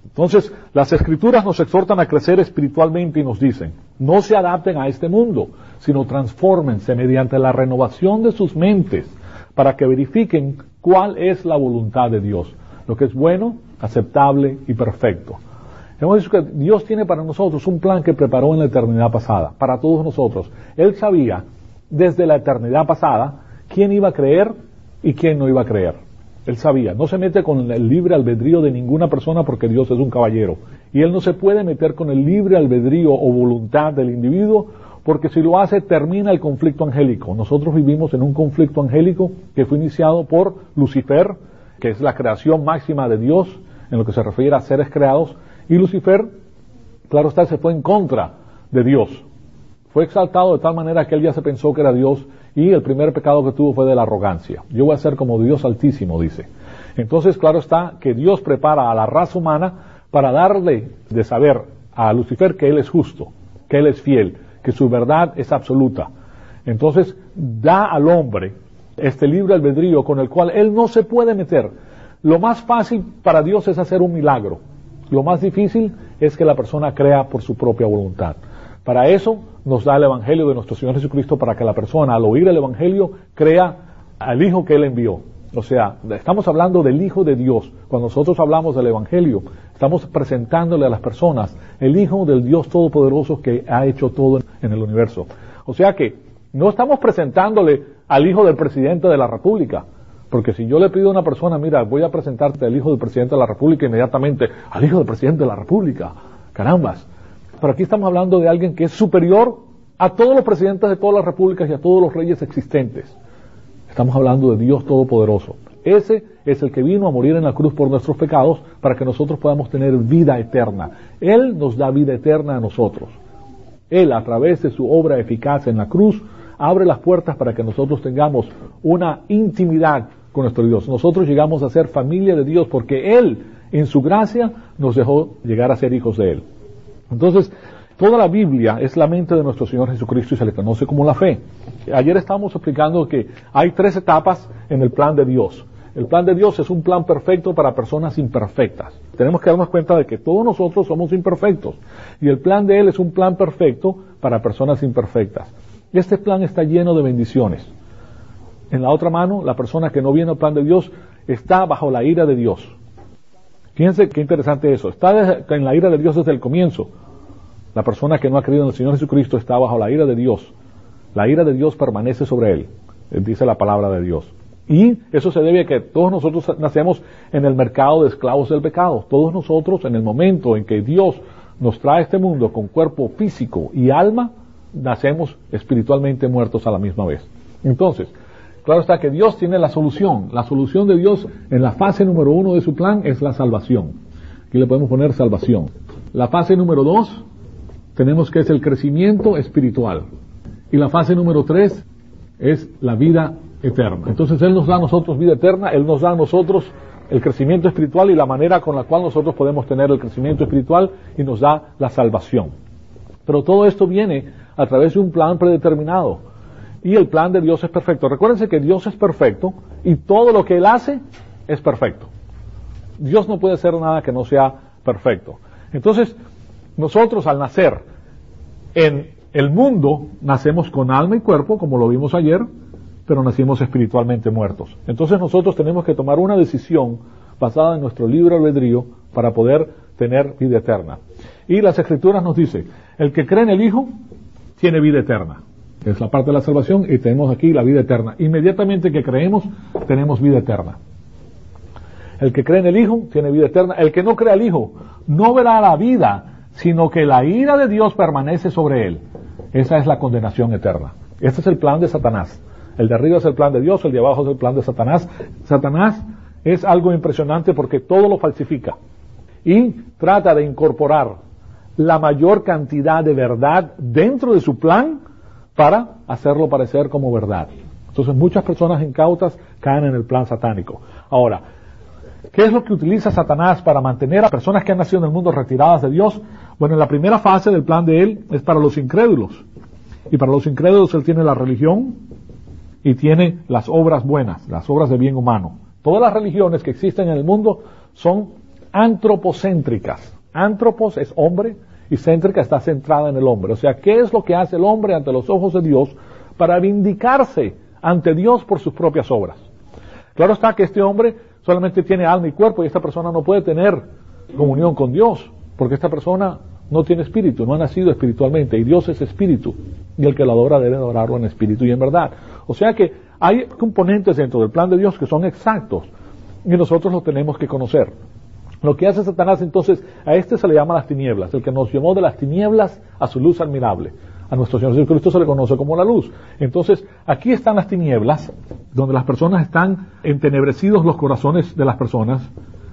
Entonces, las Escrituras nos exhortan a crecer espiritualmente y nos dicen, no se adapten a este mundo, sino transfórmense mediante la renovación de sus mentes para que verifiquen cuál es la voluntad de Dios, lo que es bueno, aceptable y perfecto. Hemos dicho que Dios tiene para nosotros un plan que preparó en la eternidad pasada, para todos nosotros. Él sabía desde la eternidad pasada quién iba a creer y quién no iba a creer. Él sabía, no se mete con el libre albedrío de ninguna persona porque Dios es un caballero. Y Él no se puede meter con el libre albedrío o voluntad del individuo porque si lo hace termina el conflicto angélico. Nosotros vivimos en un conflicto angélico que fue iniciado por Lucifer, que es la creación máxima de Dios en lo que se refiere a seres creados. Y Lucifer, claro está, se fue en contra de Dios. Fue exaltado de tal manera que él ya se pensó que era Dios y el primer pecado que tuvo fue de la arrogancia. Yo voy a ser como Dios Altísimo, dice. Entonces, claro está que Dios prepara a la raza humana para darle de saber a Lucifer que él es justo, que él es fiel, que su verdad es absoluta. Entonces, da al hombre este libre albedrío con el cual él no se puede meter. Lo más fácil para Dios es hacer un milagro. Lo más difícil es que la persona crea por su propia voluntad. Para eso nos da el Evangelio de nuestro Señor Jesucristo, para que la persona al oír el Evangelio crea al Hijo que Él envió. O sea, estamos hablando del Hijo de Dios. Cuando nosotros hablamos del Evangelio, estamos presentándole a las personas el Hijo del Dios Todopoderoso que ha hecho todo en el universo. O sea que no estamos presentándole al Hijo del Presidente de la República. Porque si yo le pido a una persona, mira, voy a presentarte al Hijo del Presidente de la República, inmediatamente, al Hijo del Presidente de la República. Carambas. Pero aquí estamos hablando de alguien que es superior a todos los presidentes de todas las repúblicas y a todos los reyes existentes. Estamos hablando de Dios Todopoderoso. Ese es el que vino a morir en la cruz por nuestros pecados para que nosotros podamos tener vida eterna. Él nos da vida eterna a nosotros. Él, a través de su obra eficaz en la cruz, abre las puertas para que nosotros tengamos una intimidad con nuestro Dios. Nosotros llegamos a ser familia de Dios porque Él, en su gracia, nos dejó llegar a ser hijos de Él. Entonces, toda la Biblia es la mente de nuestro Señor Jesucristo y se le conoce como la fe. Ayer estábamos explicando que hay 3 etapas en el plan de Dios. El plan de Dios es un plan perfecto para personas imperfectas. Tenemos que darnos cuenta de que todos nosotros somos imperfectos. Y el plan de Él es un plan perfecto para personas imperfectas. Este plan está lleno de bendiciones. En la otra mano, la persona que no viene al plan de Dios está bajo la ira de Dios. Fíjense qué interesante eso. Está en la ira de Dios desde el comienzo. La persona que no ha creído en el Señor Jesucristo está bajo la ira de Dios. La ira de Dios permanece sobre él, dice la palabra de Dios. Y eso se debe a que todos nosotros nacemos en el mercado de esclavos del pecado. Todos nosotros, en el momento en que Dios nos trae a este mundo con cuerpo físico y alma, nacemos espiritualmente muertos a la misma vez. Entonces, claro está que Dios tiene la solución. La solución de Dios en la fase número 1 de su plan es la salvación. Aquí le podemos poner salvación. La fase número 2 tenemos que es el crecimiento espiritual. Y la fase número 3 es la vida eterna. Entonces Él nos da a nosotros vida eterna, Él nos da a nosotros el crecimiento espiritual y la manera con la cual nosotros podemos tener el crecimiento espiritual y nos da la salvación. Pero todo esto viene a través de un plan predeterminado. Y el plan de Dios es perfecto. Recuérdense que Dios es perfecto y todo lo que Él hace es perfecto. Dios no puede hacer nada que no sea perfecto. Entonces, nosotros al nacer en el mundo, nacemos con alma y cuerpo, como lo vimos ayer, pero nacimos espiritualmente muertos. Entonces nosotros tenemos que tomar una decisión basada en nuestro libre albedrío para poder tener vida eterna. Y las Escrituras nos dicen, el que cree en el Hijo tiene vida eterna. Es la parte de la salvación y tenemos aquí la vida eterna. Inmediatamente que creemos, tenemos vida eterna. El que cree en el Hijo tiene vida eterna. El que no cree al Hijo no verá la vida, sino que la ira de Dios permanece sobre él. Esa es la condenación eterna. Este es el plan de Satanás. El de arriba es el plan de Dios, el de abajo es el plan de Satanás. Satanás es algo impresionante porque todo lo falsifica y trata de incorporar la mayor cantidad de verdad dentro de su plan para hacerlo parecer como verdad. Entonces muchas personas incautas caen en el plan satánico. Ahora, ¿qué es lo que utiliza Satanás para mantener a personas que han nacido en el mundo retiradas de Dios? Bueno, en la primera fase del plan de él es para los incrédulos. Y para los incrédulos él tiene la religión y tiene las obras buenas, las obras de bien humano. Todas las religiones que existen en el mundo son antropocéntricas. Antropos es hombre y céntrica está centrada en el hombre. O sea, ¿qué es lo que hace el hombre ante los ojos de Dios para vindicarse ante Dios por sus propias obras? Claro está que este hombre solamente tiene alma y cuerpo y esta persona no puede tener comunión con Dios, porque esta persona no tiene espíritu, no ha nacido espiritualmente, y Dios es espíritu, y el que lo adora debe adorarlo en espíritu y en verdad. O sea que hay componentes dentro del plan de Dios que son exactos, y nosotros los tenemos que conocer. Lo que hace Satanás entonces, a este se le llama las tinieblas, el que nos llevó de las tinieblas a su luz admirable. A nuestro Señor Jesucristo se le conoce como la luz. Entonces, aquí están las tinieblas, donde las personas están entenebrecidos los corazones de las personas.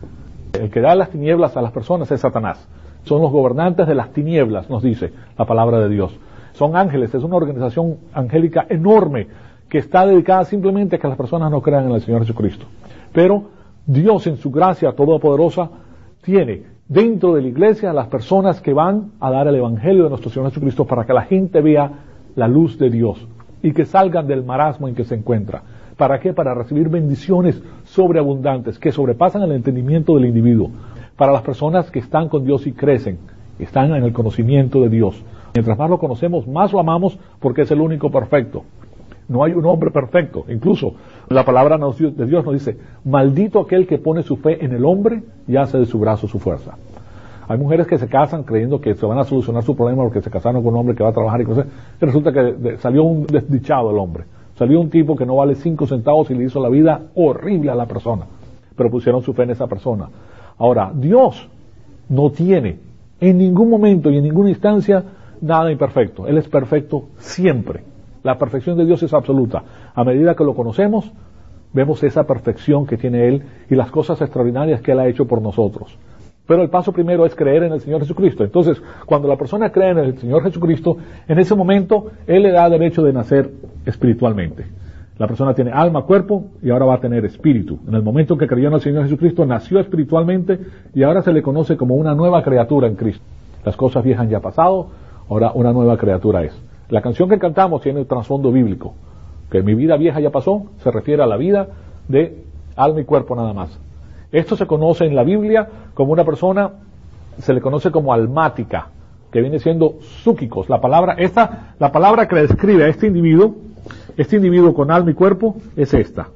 El que da las tinieblas a las personas es Satanás. Son los gobernantes de las tinieblas, nos dice la palabra de Dios. Son ángeles, es una organización angélica enorme que está dedicada simplemente a que las personas no crean en el Señor Jesucristo. Pero Dios, en su gracia todopoderosa, tiene dentro de la iglesia las personas que van a dar el Evangelio de nuestro Señor Jesucristo para que la gente vea la luz de Dios y que salgan del marasmo en que se encuentra. ¿Para qué? Para recibir bendiciones sobreabundantes que sobrepasan el entendimiento del individuo. Para las personas que están con Dios y crecen, están en el conocimiento de Dios. Mientras más lo conocemos, más lo amamos porque es el único perfecto. No hay un hombre perfecto. Incluso la palabra de Dios nos dice, maldito aquel que pone su fe en el hombre y hace de su brazo su fuerza. Hay mujeres que se casan creyendo que se van a solucionar su problema porque se casaron con un hombre que va a trabajar y cosas. Y resulta que salió un desdichado el hombre. Salió un tipo que no vale 5 centavos y le hizo la vida horrible a la persona. Pero pusieron su fe en esa persona. Ahora, Dios no tiene en ningún momento y en ninguna instancia nada imperfecto. Él es perfecto siempre. La perfección de Dios es absoluta. A medida que lo conocemos, vemos esa perfección que tiene Él y las cosas extraordinarias que Él ha hecho por nosotros. Pero el paso primero es creer en el Señor Jesucristo. Entonces, cuando la persona cree en el Señor Jesucristo, en ese momento Él le da derecho de nacer espiritualmente. La persona tiene alma, cuerpo y ahora va a tener espíritu. En el momento que creyó en el Señor Jesucristo, nació espiritualmente y ahora se le conoce como una nueva criatura en Cristo. Las cosas viejas han ya pasado, ahora una nueva criatura es. La canción que cantamos tiene el trasfondo bíblico, que mi vida vieja ya pasó, se refiere a la vida de alma y cuerpo nada más. Esto se conoce en la Biblia como una persona, se le conoce como almática, que viene siendo psúquicos. La palabra que describe a este individuo con alma y cuerpo es esta,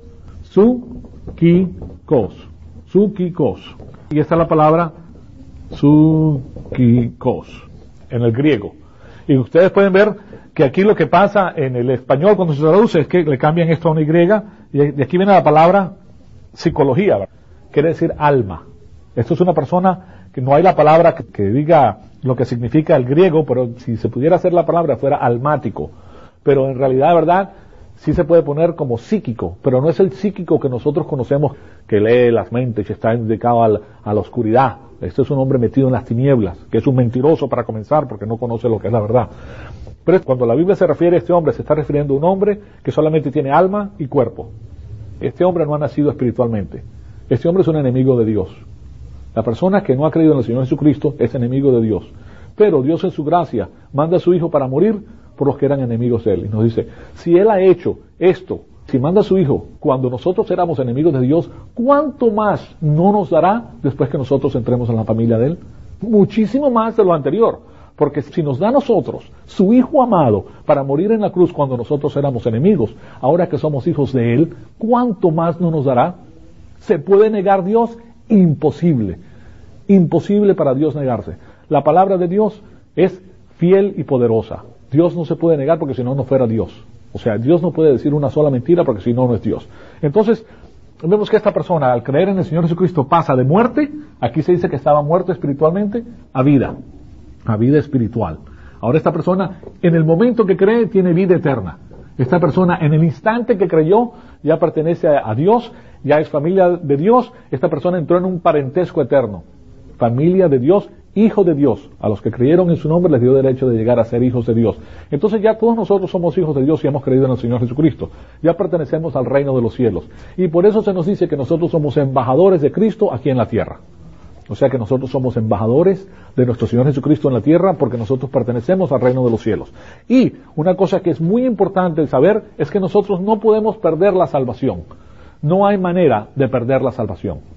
psúquicos, y esta es la palabra psúquicos en el griego. Y ustedes pueden ver que aquí lo que pasa en el español cuando se traduce es que le cambian esto a una Y, y de aquí viene la palabra psicología, ¿verdad? Quiere decir alma. Esto es una persona que no hay la palabra que diga lo que significa el griego, pero si se pudiera hacer la palabra fuera almático. Pero en realidad, ¿verdad? Sí se puede poner como psíquico, pero no es el psíquico que nosotros conocemos, que lee las mentes y está dedicado a la oscuridad. Este es un hombre metido en las tinieblas, que es un mentiroso para comenzar, porque no conoce lo que es la verdad. Pero cuando la Biblia se refiere a este hombre, se está refiriendo a un hombre que solamente tiene alma y cuerpo. Este hombre no ha nacido espiritualmente. Este hombre es un enemigo de Dios. La persona que no ha creído en el Señor Jesucristo es enemigo de Dios. Pero Dios en su gracia manda a su Hijo para morir por los que eran enemigos de Él. Y nos dice, si Él ha hecho esto, si manda a su Hijo cuando nosotros éramos enemigos de Dios, ¿cuánto más no nos dará después que nosotros entremos en la familia de Él? Muchísimo más de lo anterior. Porque si nos da a nosotros, su Hijo amado, para morir en la cruz cuando nosotros éramos enemigos, ahora que somos hijos de Él, ¿cuánto más no nos dará? ¿Se puede negar Dios? Imposible. Imposible para Dios negarse. La palabra de Dios es fiel y poderosa. Dios no se puede negar porque si no, no fuera Dios. O sea, Dios no puede decir una sola mentira porque si no, no es Dios. Entonces, vemos que esta persona, al creer en el Señor Jesucristo, pasa de muerte, aquí se dice que estaba muerto espiritualmente, a vida espiritual. Ahora esta persona, en el momento que cree, tiene vida eterna. Esta persona, en el instante que creyó, ya pertenece a Dios, ya es familia de Dios. Esta persona entró en un parentesco eterno. Familia de Dios, hijo de Dios. A los que creyeron en su nombre les dio derecho de llegar a ser hijos de Dios. Entonces ya todos nosotros somos hijos de Dios y hemos creído en el Señor Jesucristo. Ya pertenecemos al reino de los cielos. Y por eso se nos dice que nosotros somos embajadores de Cristo aquí en la tierra. O sea que nosotros somos embajadores de nuestro Señor Jesucristo en la tierra porque nosotros pertenecemos al reino de los cielos. Y una cosa que es muy importante saber es que nosotros no podemos perder la salvación. No hay manera de perder la salvación.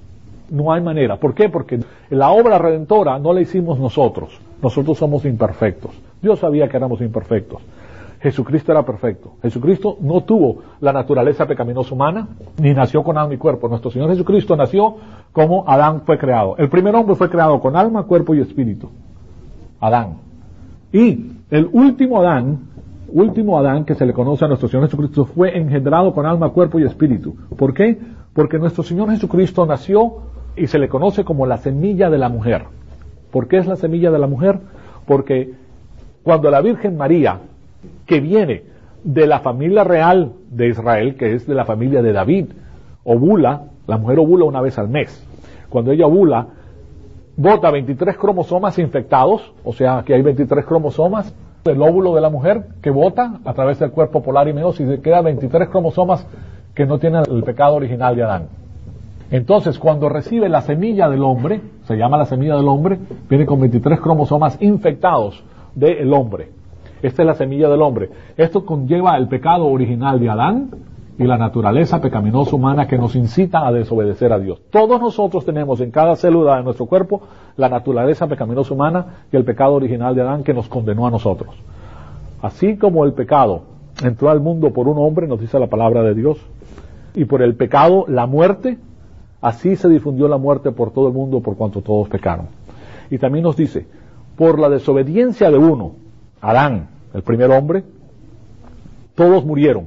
No hay manera. ¿Por qué? Porque la obra redentora no la hicimos nosotros. Nosotros somos imperfectos. Dios sabía que éramos imperfectos. Jesucristo era perfecto. Jesucristo no tuvo la naturaleza pecaminosa humana, ni nació con alma y cuerpo. Nuestro Señor Jesucristo nació como Adán fue creado. El primer hombre fue creado con alma, cuerpo y espíritu. Adán. Y el último Adán que se le conoce a nuestro Señor Jesucristo fue engendrado con alma, cuerpo y espíritu. ¿Por qué? Porque nuestro Señor Jesucristo nació y se le conoce como la semilla de la mujer. ¿Por qué es la semilla de la mujer? Porque cuando la Virgen María, que viene de la familia real de Israel, que es de la familia de David, ovula, la mujer ovula una vez al mes. Cuando ella ovula, bota 23 cromosomas infectados, o sea que hay 23 cromosomas del óvulo de la mujer que bota a través del cuerpo polar y meiosis, y se quedan 23 cromosomas que no tienen el pecado original de Adán. Entonces, cuando recibe la semilla del hombre, se llama la semilla del hombre, viene con 23 cromosomas infectados del hombre. Esta es la semilla del hombre. Esto conlleva el pecado original de Adán y la naturaleza pecaminosa humana que nos incita a desobedecer a Dios. Todos nosotros tenemos en cada célula de nuestro cuerpo la naturaleza pecaminosa humana y el pecado original de Adán que nos condenó a nosotros. Así como el pecado entró al mundo por un hombre, nos dice la palabra de Dios, y por el pecado la muerte, así se difundió la muerte por todo el mundo por cuanto todos pecaron. Y también nos dice, por la desobediencia de uno, Adán, el primer hombre, todos murieron.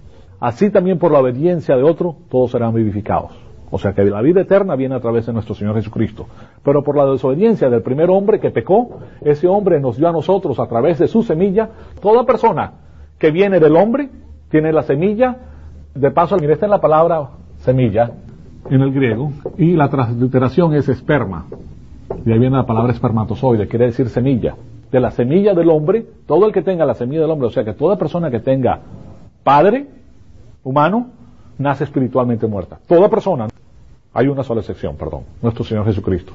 Así también por la obediencia de otro, todos serán vivificados. O sea que la vida eterna viene a través de nuestro Señor Jesucristo. Pero por la desobediencia del primer hombre que pecó, ese hombre nos dio a nosotros a través de su semilla. Toda persona que viene del hombre tiene la semilla. De paso, mire, esta es la palabra semilla en el griego, y la transliteración es esperma. De ahí viene la palabra espermatozoide, quiere decir semilla. De la semilla del hombre, todo el que tenga la semilla del hombre, o sea que toda persona que tenga padre humano, nace espiritualmente muerta. Toda persona, hay una sola excepción, nuestro Señor Jesucristo.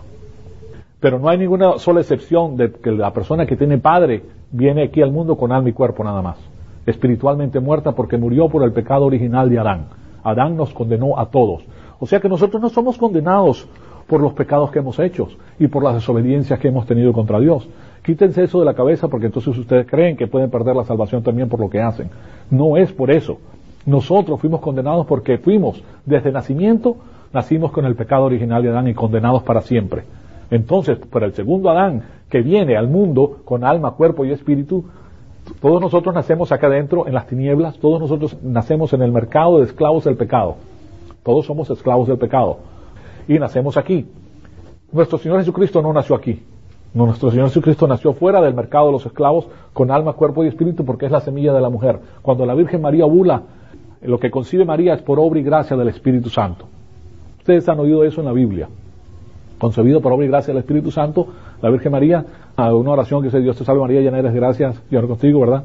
Pero no hay ninguna sola excepción de que la persona que tiene padre viene aquí al mundo con alma y cuerpo nada más. Espiritualmente muerta porque murió por el pecado original de Adán. Adán nos condenó a todos. O sea que nosotros no somos condenados por los pecados que hemos hecho y por las desobediencias que hemos tenido contra Dios. Quítense eso de la cabeza porque entonces ustedes creen que pueden perder la salvación también por lo que hacen. No es por eso. Nosotros fuimos condenados porque fuimos, desde nacimiento, nacimos con el pecado original de Adán y condenados para siempre. Entonces, por el segundo Adán, que viene al mundo con alma, cuerpo y espíritu, todos nosotros nacemos acá adentro en las tinieblas, todos nosotros nacemos en el mercado de esclavos del pecado. Todos somos esclavos del pecado. Y nacemos aquí. Nuestro Señor Jesucristo no nació aquí. No, nuestro Señor Jesucristo nació fuera del mercado de los esclavos con alma, cuerpo y espíritu porque es la semilla de la mujer. Cuando la Virgen María ovula, lo que concibe María es por obra y gracia del Espíritu Santo. Ustedes han oído eso en la Biblia. Concebido por obra y gracia del Espíritu Santo, la Virgen María, una oración que dice, Dios te salve María, llena eres de gracia, Señor contigo, ¿verdad?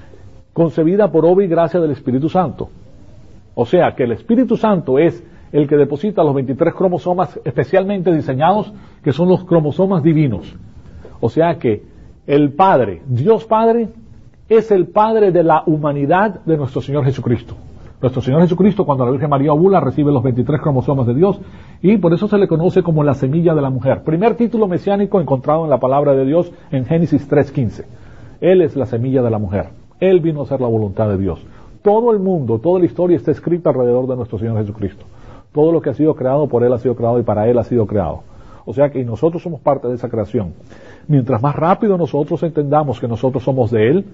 Concebida por obra y gracia del Espíritu Santo. O sea, que el Espíritu Santo es el que deposita los 23 cromosomas especialmente diseñados, que son los cromosomas divinos. O sea que el Padre, Dios Padre, es el Padre de la humanidad de nuestro Señor Jesucristo. Nuestro Señor Jesucristo, cuando la Virgen María ovula, recibe los 23 cromosomas de Dios, y por eso se le conoce como la semilla de la mujer. Primer título mesiánico encontrado en la palabra de Dios en Génesis 3:15. Él es la semilla de la mujer. Él vino a hacer la voluntad de Dios. Todo el mundo, toda la historia está escrita alrededor de nuestro Señor Jesucristo. Todo lo que ha sido creado por Él ha sido creado y para Él ha sido creado. O sea que nosotros somos parte de esa creación. Mientras más rápido nosotros entendamos que nosotros somos de Él,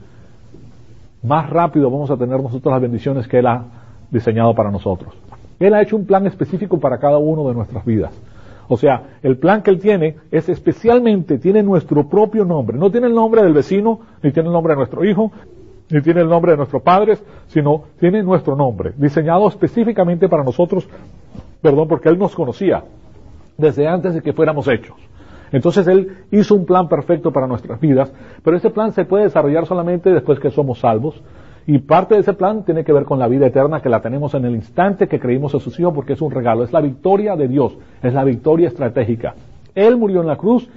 más rápido vamos a tener nosotros las bendiciones que Él ha diseñado para nosotros. Él ha hecho un plan específico para cada uno de nuestras vidas. O sea, el plan que Él tiene es especialmente, tiene nuestro propio nombre. No tiene el nombre del vecino, ni tiene el nombre de nuestro hijo, ni tiene el nombre de nuestros padres, sino tiene nuestro nombre, diseñado específicamente para nosotros, porque Él nos conocía desde antes de que fuéramos hechos. Entonces Él hizo un plan perfecto para nuestras vidas, pero ese plan se puede desarrollar solamente después que somos salvos, y parte de ese plan tiene que ver con la vida eterna que la tenemos en el instante que creímos a sus hijos porque es un regalo, es la victoria de Dios, es la victoria estratégica. Él murió en la cruz,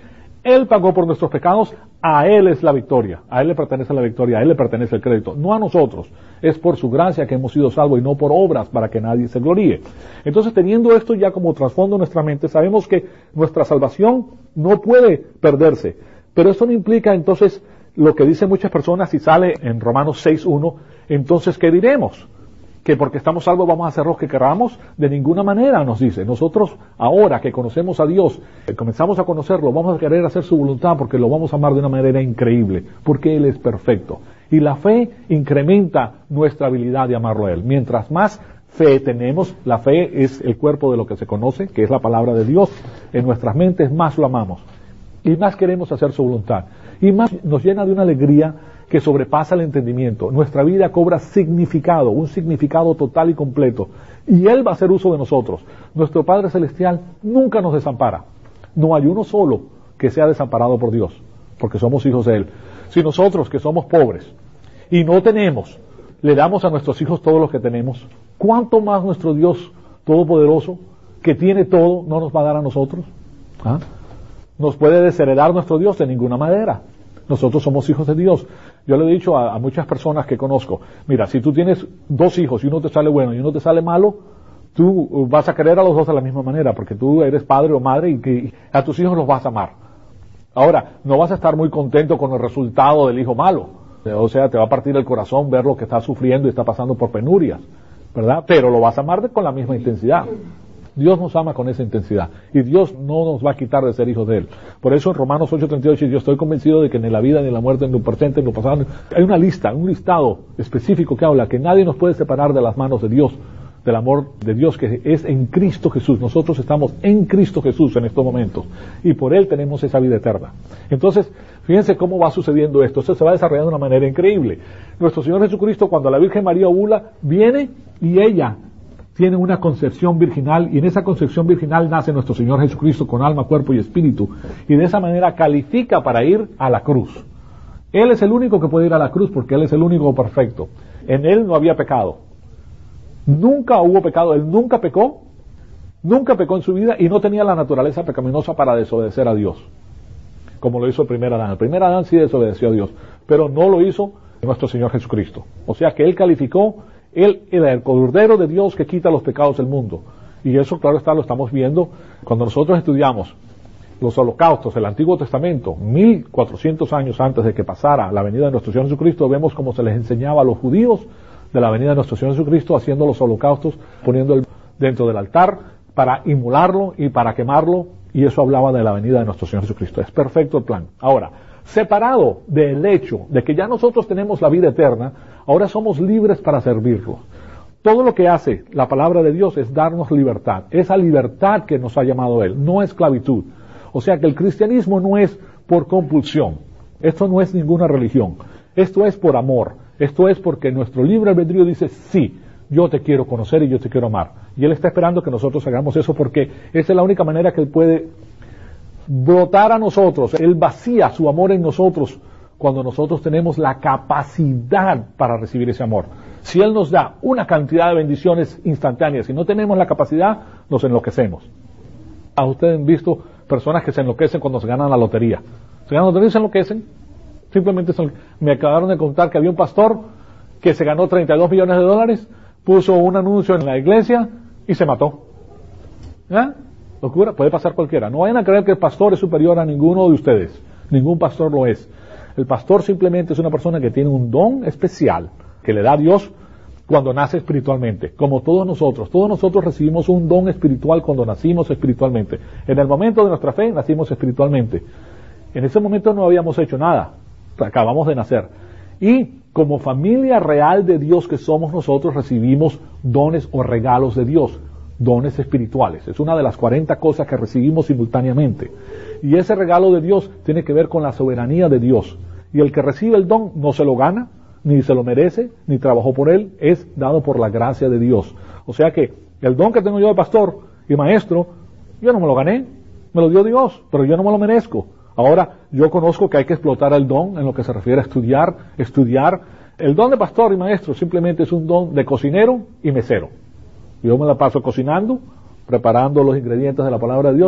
Él pagó por nuestros pecados, a Él es la victoria, a Él le pertenece la victoria, a Él le pertenece el crédito, no a nosotros. Es por su gracia que hemos sido salvos y no por obras para que nadie se gloríe. Entonces, teniendo esto ya como trasfondo en nuestra mente, sabemos que nuestra salvación no puede perderse. Pero esto no implica entonces lo que dicen muchas personas y sale en Romanos 6:1, entonces ¿qué diremos? Que porque estamos salvos vamos a hacer lo que queramos, de ninguna manera nos dice. Nosotros ahora que conocemos a Dios, comenzamos a conocerlo, vamos a querer hacer su voluntad porque lo vamos a amar de una manera increíble, porque Él es perfecto. Y la fe incrementa nuestra habilidad de amarlo a Él. Mientras más fe tenemos, la fe es el cuerpo de lo que se conoce, que es la palabra de Dios, en nuestras mentes más lo amamos. Y más queremos hacer su voluntad. Y más nos llena de una alegría que sobrepasa el entendimiento. Nuestra vida cobra significado, un significado total y completo. Y Él va a hacer uso de nosotros. Nuestro Padre Celestial nunca nos desampara. No hay uno solo que sea desamparado por Dios, porque somos hijos de Él. Si nosotros, que somos pobres y no tenemos, le damos a nuestros hijos todo lo que tenemos, ¿cuánto más nuestro Dios Todopoderoso, que tiene todo, no nos va a dar a nosotros? ¿Ah? ¿Nos puede desheredar nuestro Dios? De ninguna manera. Nosotros somos hijos de Dios. Yo le he dicho a muchas personas que conozco, mira, si tú tienes 2 hijos y uno te sale bueno y uno te sale malo, tú vas a querer a los 2 de la misma manera, porque tú eres padre o madre y que a tus hijos los vas a amar. Ahora, no vas a estar muy contento con el resultado del hijo malo. O sea, te va a partir el corazón ver lo que está sufriendo y está pasando por penurias, ¿verdad? Pero lo vas a amar con la misma intensidad. Dios nos ama con esa intensidad y Dios no nos va a quitar de ser hijos de Él. Por eso en Romanos 8:38 yo estoy convencido de que ni la vida ni la muerte, ni lo presente, ni lo pasado, hay una lista, un listado específico que habla que nadie nos puede separar de las manos de Dios, del amor de Dios que es en Cristo Jesús. Nosotros estamos en Cristo Jesús en estos momentos y por Él tenemos esa vida eterna. Entonces, fíjense cómo va sucediendo esto. Esto se va desarrollando de una manera increíble. Nuestro Señor Jesucristo, cuando la Virgen María ovula, viene y ella tiene una concepción virginal, y en esa concepción virginal nace nuestro Señor Jesucristo con alma, cuerpo y espíritu, y de esa manera califica para ir a la cruz. Él es el único que puede ir a la cruz porque Él es el único perfecto. En Él no había pecado. Nunca hubo pecado, Él nunca pecó en su vida y no tenía la naturaleza pecaminosa para desobedecer a Dios, como lo hizo el primer Adán. El primer Adán sí desobedeció a Dios, pero no lo hizo nuestro Señor Jesucristo. O sea que Él calificó. Él era el Cordero de Dios que quita los pecados del mundo. Y eso, claro está, lo estamos viendo cuando nosotros estudiamos los holocaustos del Antiguo Testamento, 1400 años antes de que pasara la venida de nuestro Señor Jesucristo. Vemos cómo se les enseñaba a los judíos de la venida de nuestro Señor Jesucristo, haciendo los holocaustos, poniendo dentro del altar para inmolarlo y para quemarlo, y eso hablaba de la venida de nuestro Señor Jesucristo. Es perfecto el plan. Ahora, separado del hecho de que ya nosotros tenemos la vida eterna, ahora somos libres para servirlo. Todo lo que hace la palabra de Dios es darnos libertad. Esa libertad que nos ha llamado Él, no esclavitud. O sea que el cristianismo no es por compulsión. Esto no es ninguna religión. Esto es por amor. Esto es porque nuestro libre albedrío dice, sí, yo te quiero conocer y yo te quiero amar. Y Él está esperando que nosotros hagamos eso porque esa es la única manera que Él puede brotar a nosotros. Él vacía su amor en nosotros cuando nosotros tenemos la capacidad para recibir ese amor. Si Él nos da una cantidad de bendiciones instantáneas y no tenemos la capacidad, nos enloquecemos. Ustedes han visto personas que se enloquecen cuando se ganan la lotería. Se ganan la lotería y se enloquecen. Simplemente me acabaron de contar que había un pastor que se ganó $32 millones, puso un anuncio en la iglesia y se mató. ¿Ah? Locura, puede pasar cualquiera. No vayan a creer que el pastor es superior a ninguno de ustedes. Ningún pastor lo es. El pastor simplemente es una persona que tiene un don especial que le da a Dios cuando nace espiritualmente. Como todos nosotros recibimos un don espiritual cuando nacimos espiritualmente. En el momento de nuestra fe nacimos espiritualmente. En ese momento no habíamos hecho nada. Acabamos de nacer. Y como familia real de Dios que somos nosotros, recibimos dones o regalos de Dios. Dones espirituales. Es una de las 40 cosas que recibimos simultáneamente. Y ese regalo de Dios tiene que ver con la soberanía de Dios. Y el que recibe el don no se lo gana, ni se lo merece, ni trabajó por él, es dado por la gracia de Dios. O sea que el don que tengo yo de pastor y maestro, yo no me lo gané, me lo dio Dios, pero yo no me lo merezco. Ahora, yo conozco que hay que explotar el don en lo que se refiere a estudiar. El don de pastor y maestro simplemente es un don de cocinero y mesero. Yo me la paso cocinando, preparando los ingredientes de la palabra de Dios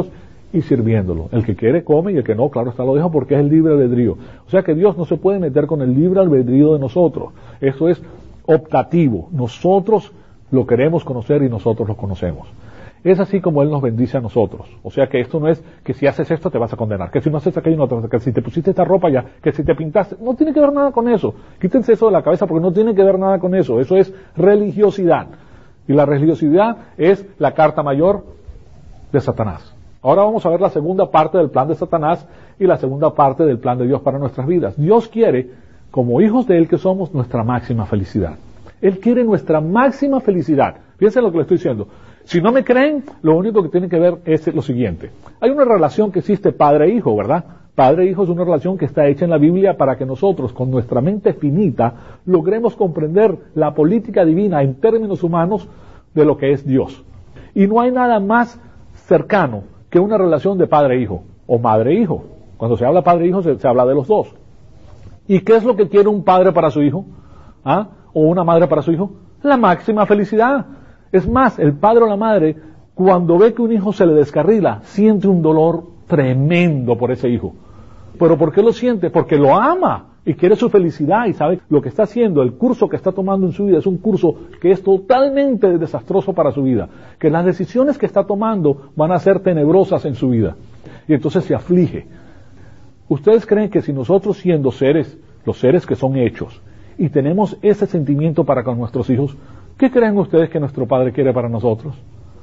y sirviéndolo. El que quiere come y el que no, claro está, lo deja porque es el libre albedrío. O sea que Dios no se puede meter con el libre albedrío de nosotros. Eso es optativo. Nosotros lo queremos conocer y nosotros lo conocemos. Es así como Él nos bendice a nosotros. O sea que esto no es que si haces esto te vas a condenar, que si no haces aquello no te vas a condenar, que si te pusiste esta ropa ya, que si te pintaste, no tiene que ver nada con eso. Quítense eso de la cabeza porque no tiene que ver nada con eso. Eso es religiosidad. Y la religiosidad es la carta mayor de Satanás. Ahora vamos a ver la segunda parte del plan de Satanás y la segunda parte del plan de Dios para nuestras vidas. Dios quiere, como hijos de Él que somos, nuestra máxima felicidad. Él quiere nuestra máxima felicidad. Fíjense lo que le estoy diciendo. Si no me creen, lo único que tienen que ver es lo siguiente. Hay una relación que existe padre e hijo, ¿verdad? Padre e hijo es una relación que está hecha en la Biblia para que nosotros, con nuestra mente finita, logremos comprender la política divina en términos humanos de lo que es Dios. Y no hay nada más cercano que una relación de padre e hijo, o madre e hijo. Cuando se habla padre e hijo, se habla de los dos. ¿Y qué es lo que quiere un padre para su hijo? ¿Ah? ¿O una madre para su hijo? La máxima felicidad. Es más, el padre o la madre, cuando ve que un hijo se le descarrila, siente un dolor tremendo por ese hijo. ¿Pero por qué lo siente? Porque lo ama y quiere su felicidad y sabe lo que está haciendo, el curso que está tomando en su vida es un curso que es totalmente desastroso para su vida, que las decisiones que está tomando van a ser tenebrosas en su vida. Y entonces se aflige. ¿Ustedes creen que si nosotros siendo seres, los seres que son hechos, y tenemos ese sentimiento para con nuestros hijos, ¿qué creen ustedes que nuestro Padre quiere para nosotros?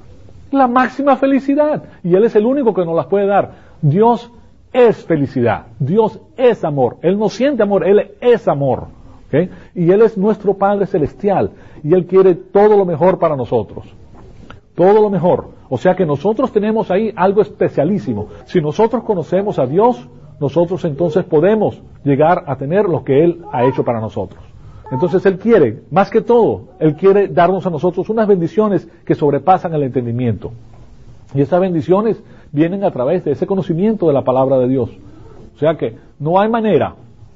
La máxima felicidad. Y Él es el único que nos las puede dar. Dios es felicidad. Dios es amor. Él no siente amor, Él es amor. ¿Okay? Y Él es nuestro Padre celestial. Y Él quiere todo lo mejor para nosotros. Todo lo mejor. O sea que nosotros tenemos ahí algo especialísimo. Si nosotros conocemos a Dios, nosotros entonces podemos llegar a tener lo que Él ha hecho para nosotros. Entonces Él quiere, más que todo, Él quiere darnos a nosotros unas bendiciones que sobrepasan el entendimiento. Y esas bendiciones vienen a través de ese conocimiento de la palabra de Dios. O sea que no hay manera,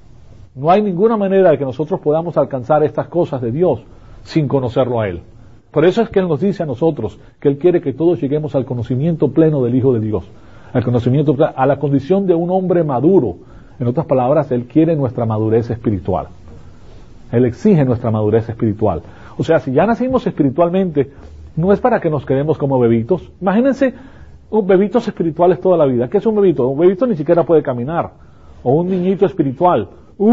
no hay ninguna manera de que nosotros podamos alcanzar estas cosas de Dios sin conocerlo a Él. Por eso es que Él nos dice a nosotros que Él quiere que todos lleguemos al conocimiento pleno del Hijo de Dios, al conocimiento, a la condición de un hombre maduro. En otras palabras, Él quiere nuestra madurez espiritual. Él exige nuestra madurez espiritual. O sea, si ya nacimos espiritualmente, no es para que nos quedemos como bebitos. Imagínense bebitos espirituales toda la vida. ¿Qué es un bebito? Un bebito ni siquiera puede caminar. O un niñito espiritual.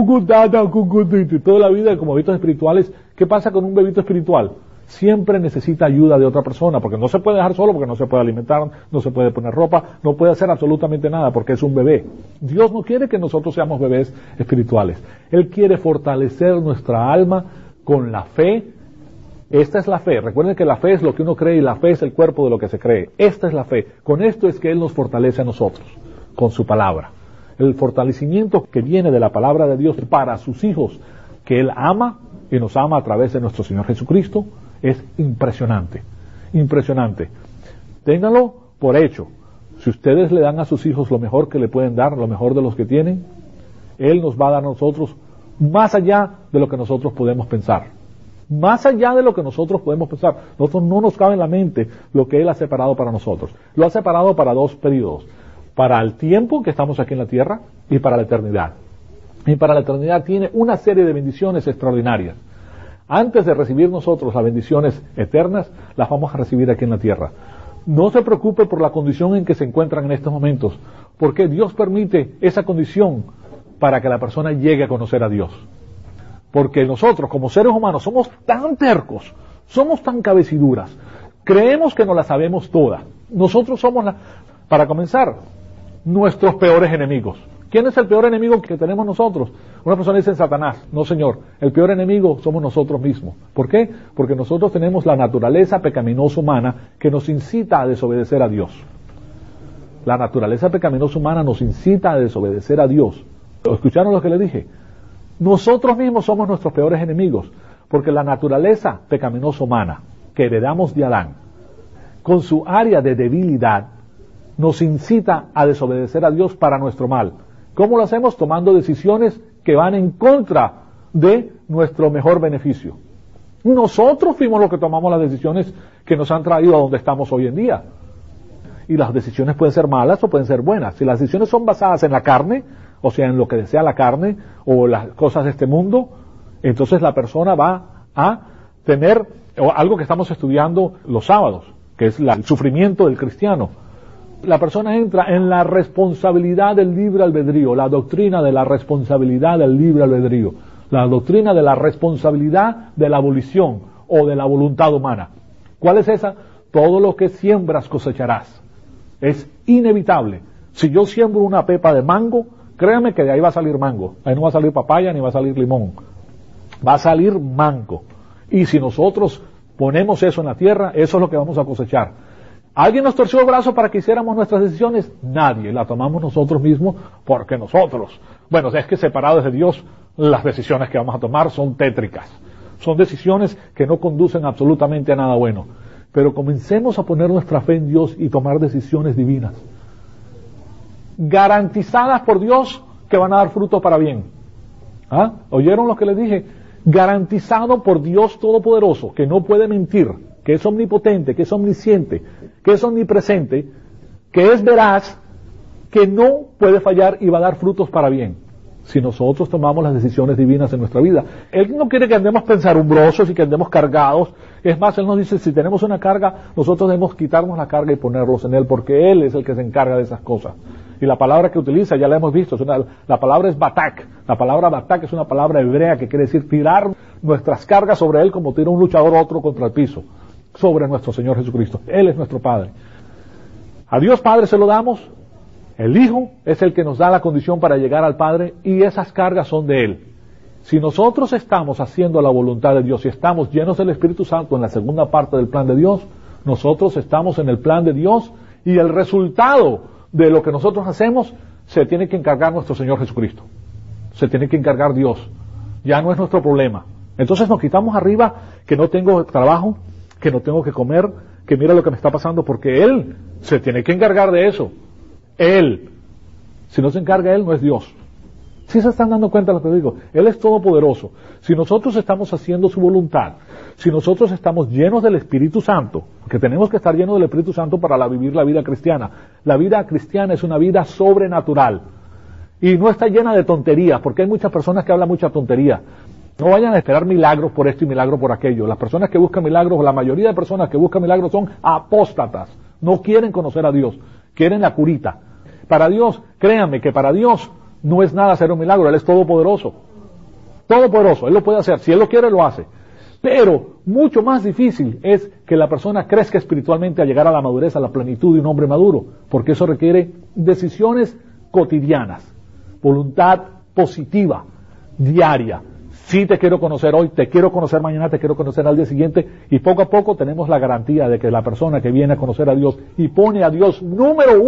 Toda la vida como bebitos espirituales. ¿Qué pasa con un bebito espiritual? Siempre necesita ayuda de otra persona, porque no se puede dejar solo, porque no se puede alimentar, no se puede poner ropa, no puede hacer absolutamente nada, porque es un bebé. Dios no quiere que nosotros seamos bebés espirituales. Él quiere fortalecer nuestra alma con la fe. Esta es la fe. Recuerden que la fe es lo que uno cree y la fe es el cuerpo de lo que se cree. Esta es la fe. Con esto es que Él nos fortalece a nosotros, con su palabra. El fortalecimiento que viene de la palabra de Dios para sus hijos, que Él ama y nos ama a través de nuestro Señor Jesucristo, es impresionante, impresionante. Ténganlo por hecho. Si ustedes le dan a sus hijos lo mejor que le pueden dar, lo mejor de los que tienen, Él nos va a dar a nosotros más allá de lo que nosotros podemos pensar. Más allá de lo que nosotros podemos pensar. Nosotros no nos cabe en la mente lo que Él ha separado para nosotros. Lo ha separado para dos periodos. Para el tiempo que estamos aquí en la tierra y para la eternidad. Y para la eternidad tiene una serie de bendiciones extraordinarias. Antes de recibir nosotros las bendiciones eternas, las vamos a recibir aquí en la tierra. No se preocupe por la condición en que se encuentran en estos momentos, porque Dios permite esa condición para que la persona llegue a conocer a Dios. Porque nosotros, como seres humanos, somos tan tercos, somos tan cabeciduras, creemos que nos la sabemos toda. Nosotros somos, para comenzar, nuestros peores enemigos. ¿Quién es el peor enemigo que tenemos nosotros? Una persona dice Satanás. No, señor. El peor enemigo somos nosotros mismos. ¿Por qué? Porque nosotros tenemos la naturaleza pecaminosa humana que nos incita a desobedecer a Dios. La naturaleza pecaminosa humana nos incita a desobedecer a Dios. ¿Escucharon lo que le dije? Nosotros mismos somos nuestros peores enemigos, porque la naturaleza pecaminosa humana que heredamos de Adán, con su área de debilidad, nos incita a desobedecer a Dios para nuestro mal. ¿Cómo lo hacemos? Tomando decisiones que van en contra de nuestro mejor beneficio. Nosotros fuimos los que tomamos las decisiones que nos han traído a donde estamos hoy en día. y las decisiones pueden ser malas o pueden ser buenas. Si las decisiones son basadas en la carne, o sea, en lo que desea la carne o las cosas de este mundo, entonces la persona va a tener algo que estamos estudiando los sábados, que es el sufrimiento del cristiano. La persona entra en la responsabilidad del libre albedrío, la doctrina de la responsabilidad del libre albedrío, la doctrina de la responsabilidad de la abolición o de la voluntad humana. ¿Cuál es esa? Todo lo que siembras cosecharás. Es inevitable. Si yo siembro una pepa de mango, créame que de ahí va a salir mango. Ahí no va a salir papaya ni va a salir limón. Va a salir mango. Y si nosotros ponemos eso en la tierra, eso es lo que vamos a cosechar. ¿Alguien nos torció el brazo para que hiciéramos nuestras decisiones? Nadie. La tomamos nosotros mismos porque nosotros. Bueno, es que separados de Dios, las decisiones que vamos a tomar son tétricas. Son decisiones que no conducen absolutamente a nada bueno. Pero comencemos a poner nuestra fe en Dios y tomar decisiones divinas, garantizadas por Dios, que van a dar fruto para bien. ¿Ah? ¿Oyeron lo que les dije? Garantizado por Dios Todopoderoso, que no puede mentir, que es omnipotente, que es omnisciente, que es omnipresente, que es veraz, que no puede fallar y va a dar frutos para bien, si nosotros tomamos las decisiones divinas en nuestra vida. Él no quiere que andemos pensarumbrosos y que andemos cargados. Es más, Él nos dice, si tenemos una carga, nosotros debemos quitarnos la carga y ponerlos en Él, porque Él es el que se encarga de esas cosas. Y la palabra que utiliza, ya la hemos visto, la palabra es batak. La palabra batak es una palabra hebrea que quiere decir tirar nuestras cargas sobre Él como tira un luchador a otro contra el piso, sobre nuestro Señor Jesucristo. Él es nuestro Padre. A Dios Padre se lo damos. El Hijo es el que nos da la condición para llegar al Padre y esas cargas son de Él. Si nosotros estamos haciendo la voluntad de Dios y estamos llenos del Espíritu Santo en la segunda parte del plan de Dios, nosotros estamos en el plan de Dios y el resultado de lo que nosotros hacemos se tiene que encargar nuestro Señor Jesucristo. Se tiene que encargar Dios. Ya no es nuestro problema. Entonces nos quitamos arriba que no tengo trabajo, que no tengo que comer, que mira lo que me está pasando, porque Él se tiene que encargar de eso. Él. Si no se encarga Él, no es Dios. ¿Sí se están dando cuenta de lo que digo? Él es todopoderoso. Si nosotros estamos haciendo su voluntad, si nosotros estamos llenos del Espíritu Santo, que tenemos que estar llenos del Espíritu Santo para vivir la vida cristiana. La vida cristiana es una vida sobrenatural. Y no está llena de tonterías, porque hay muchas personas que hablan mucha tontería. No vayan a esperar milagros por esto y milagros por aquello. Las personas que buscan milagros, la mayoría de personas que buscan milagros son apóstatas. No quieren conocer a Dios. Quieren la curita. Para Dios, créanme que para Dios no es nada hacer un milagro. Él es todopoderoso. Todopoderoso. Él lo puede hacer. Si Él lo quiere, lo hace. Pero mucho más difícil es que la persona crezca espiritualmente a llegar a la madurez, a la plenitud de un hombre maduro. Porque eso requiere decisiones cotidianas. Voluntad positiva, diaria. Sí te quiero conocer hoy, te quiero conocer mañana, te quiero conocer al día siguiente, y poco a poco tenemos la garantía de que la persona que viene a conocer a Dios y pone a Dios número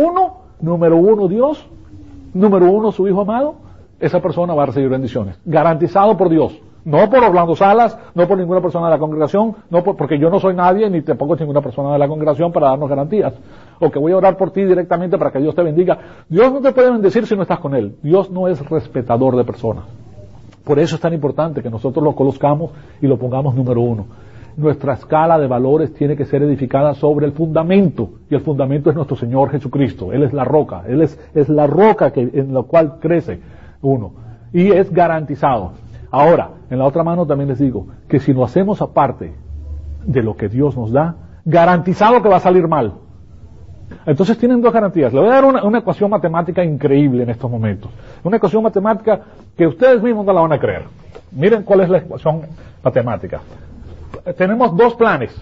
uno Dios, número uno su Hijo amado, esa persona va a recibir bendiciones, garantizado por Dios, no por Orlando Salas, no por ninguna persona de la congregación, porque yo no soy nadie, ni tampoco es ninguna persona de la congregación para darnos garantías, o que voy a orar por ti directamente para que Dios te bendiga. Dios no te puede bendecir si no estás con Él. Dios no es respetador de personas. Por eso es tan importante que nosotros lo conozcamos y lo pongamos número uno. Nuestra escala de valores tiene que ser edificada sobre el fundamento, y el fundamento es nuestro Señor Jesucristo. Él es la roca, Él es la roca en la cual crece uno, y es garantizado. Ahora, en la otra mano también les digo, que si lo hacemos aparte de lo que Dios nos da, garantizado que va a salir mal. Entonces tienen dos garantías. Le voy a dar una ecuación matemática increíble en estos momentos. Una ecuación matemática que ustedes mismos no la van a creer. Miren cuál es la ecuación matemática. Tenemos dos planes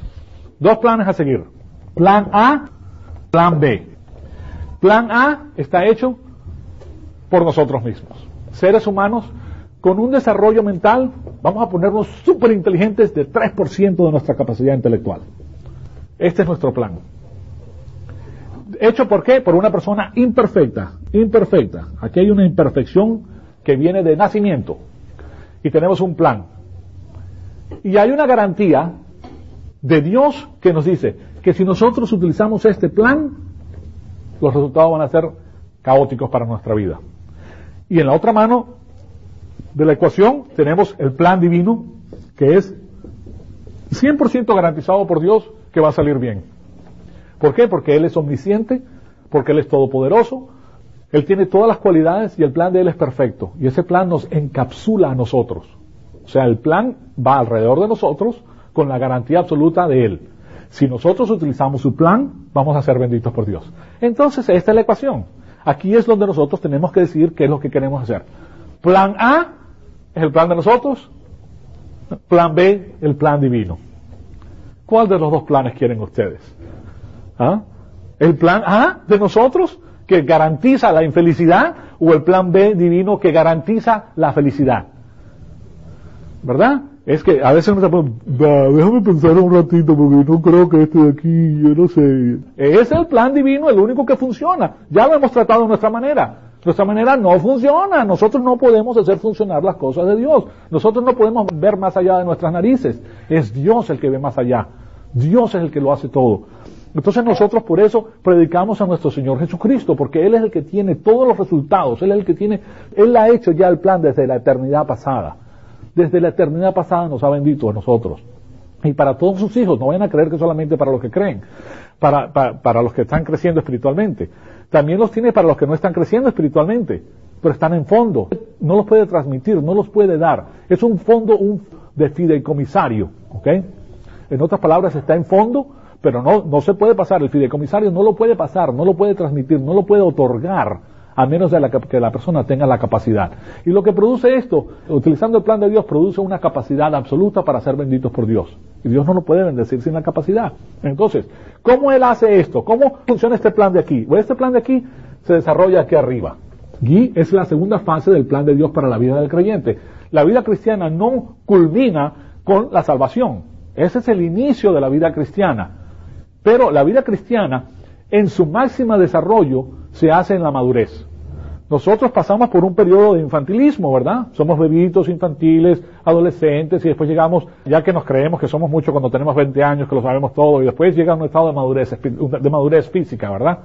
a seguir. Plan A, plan B. Plan A está hecho por nosotros mismos. Seres humanos con un desarrollo mental, vamos a ponernos súper inteligentes de 3% de nuestra capacidad intelectual. Este es nuestro plan. ¿Hecho por qué? Por una persona imperfecta. Aquí hay una imperfección que viene de nacimiento. Y tenemos un plan. Y hay una garantía de Dios que nos dice que si nosotros utilizamos este plan, los resultados van a ser caóticos para nuestra vida. Y en la otra mano de la ecuación tenemos el plan divino, que es 100% garantizado por Dios que va a salir bien. ¿Por qué? Porque Él es omnisciente, porque Él es todopoderoso, Él tiene todas las cualidades y el plan de Él es perfecto. Y ese plan nos encapsula a nosotros. O sea, el plan va alrededor de nosotros con la garantía absoluta de Él. Si nosotros utilizamos su plan, vamos a ser benditos por Dios. Entonces, esta es la ecuación. Aquí es donde nosotros tenemos que decidir qué es lo que queremos hacer. Plan A es el plan de nosotros. Plan B, el plan divino. ¿Cuál de los dos planes quieren ustedes? ¿Ah? ¿El plan A de nosotros, que garantiza la infelicidad, o el plan B divino que garantiza la felicidad? ¿Verdad? Es que a veces uno se pone, déjame pensar un ratito porque no creo que este de aquí, yo no sé. Es el plan divino el único que funciona. Ya lo hemos tratado de nuestra manera. Nuestra manera no funciona. Nosotros no podemos hacer funcionar las cosas de Dios. Nosotros no podemos ver más allá de nuestras narices. Es Dios el que ve más allá. Dios es el que lo hace todo. Entonces nosotros por eso predicamos a nuestro Señor Jesucristo, porque Él es el que tiene todos los resultados. Él es el que tiene, Él ha hecho ya el plan desde la eternidad pasada. Desde la eternidad pasada nos ha bendito a nosotros. Y para todos sus hijos, no vayan a creer que solamente para los que creen, para los que están creciendo espiritualmente. También los tiene para los que no están creciendo espiritualmente, pero están en fondo. No los puede transmitir, no los puede dar. Es un fondo de fideicomisario, ¿ok? En otras palabras, está en fondo, pero no se puede pasar. El fideicomisario no lo puede pasar, no lo puede transmitir, no lo puede otorgar, a menos de que la persona tenga la capacidad. Y lo que produce esto, utilizando el plan de Dios, produce una capacidad absoluta para ser benditos por Dios. Y Dios no lo puede bendecir sin la capacidad. Entonces, ¿cómo Él hace esto? ¿Cómo funciona este plan de aquí? Pues este plan de aquí se desarrolla aquí arriba. Y es la segunda fase del plan de Dios para la vida del creyente. La vida cristiana no culmina con la salvación. Ese es el inicio de la vida cristiana. Pero la vida cristiana, en su máximo desarrollo, se hace en la madurez. Nosotros pasamos por un periodo de infantilismo, ¿verdad? Somos bebitos infantiles, adolescentes, y después llegamos, ya que nos creemos que somos mucho cuando tenemos 20 años, que lo sabemos todo, y después llega un estado de madurez física, ¿verdad?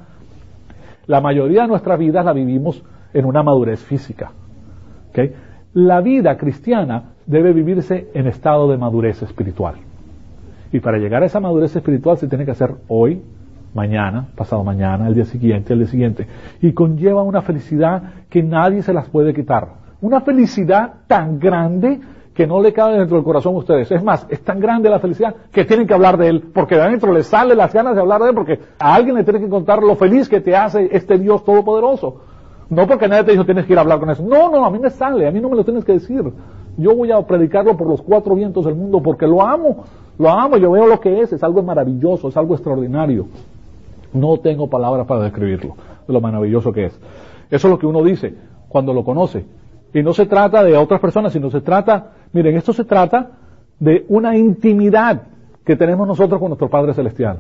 La mayoría de nuestras vidas la vivimos en una madurez física. ¿Okay? La vida cristiana debe vivirse en estado de madurez espiritual. Y para llegar a esa madurez espiritual se tiene que hacer hoy, mañana, pasado mañana, el día siguiente. Y conlleva una felicidad que nadie se las puede quitar. Una felicidad tan grande que no le cabe dentro del corazón a ustedes. Es más, es tan grande la felicidad que tienen que hablar de Él, porque de adentro les sale las ganas de hablar de Él, porque a alguien le tiene que contar lo feliz que te hace este Dios todopoderoso. No porque nadie te dijo tienes que ir a hablar con eso. No, a mí me sale, a mí no me lo tienes que decir. Yo voy a predicarlo por los cuatro vientos del mundo porque lo amo, yo veo lo que es algo maravilloso, es algo extraordinario. No tengo palabras para describirlo, de lo maravilloso que es. Eso es lo que uno dice cuando lo conoce. Y no se trata de otras personas, sino se trata, miren, esto se trata de una intimidad que tenemos nosotros con nuestro Padre Celestial.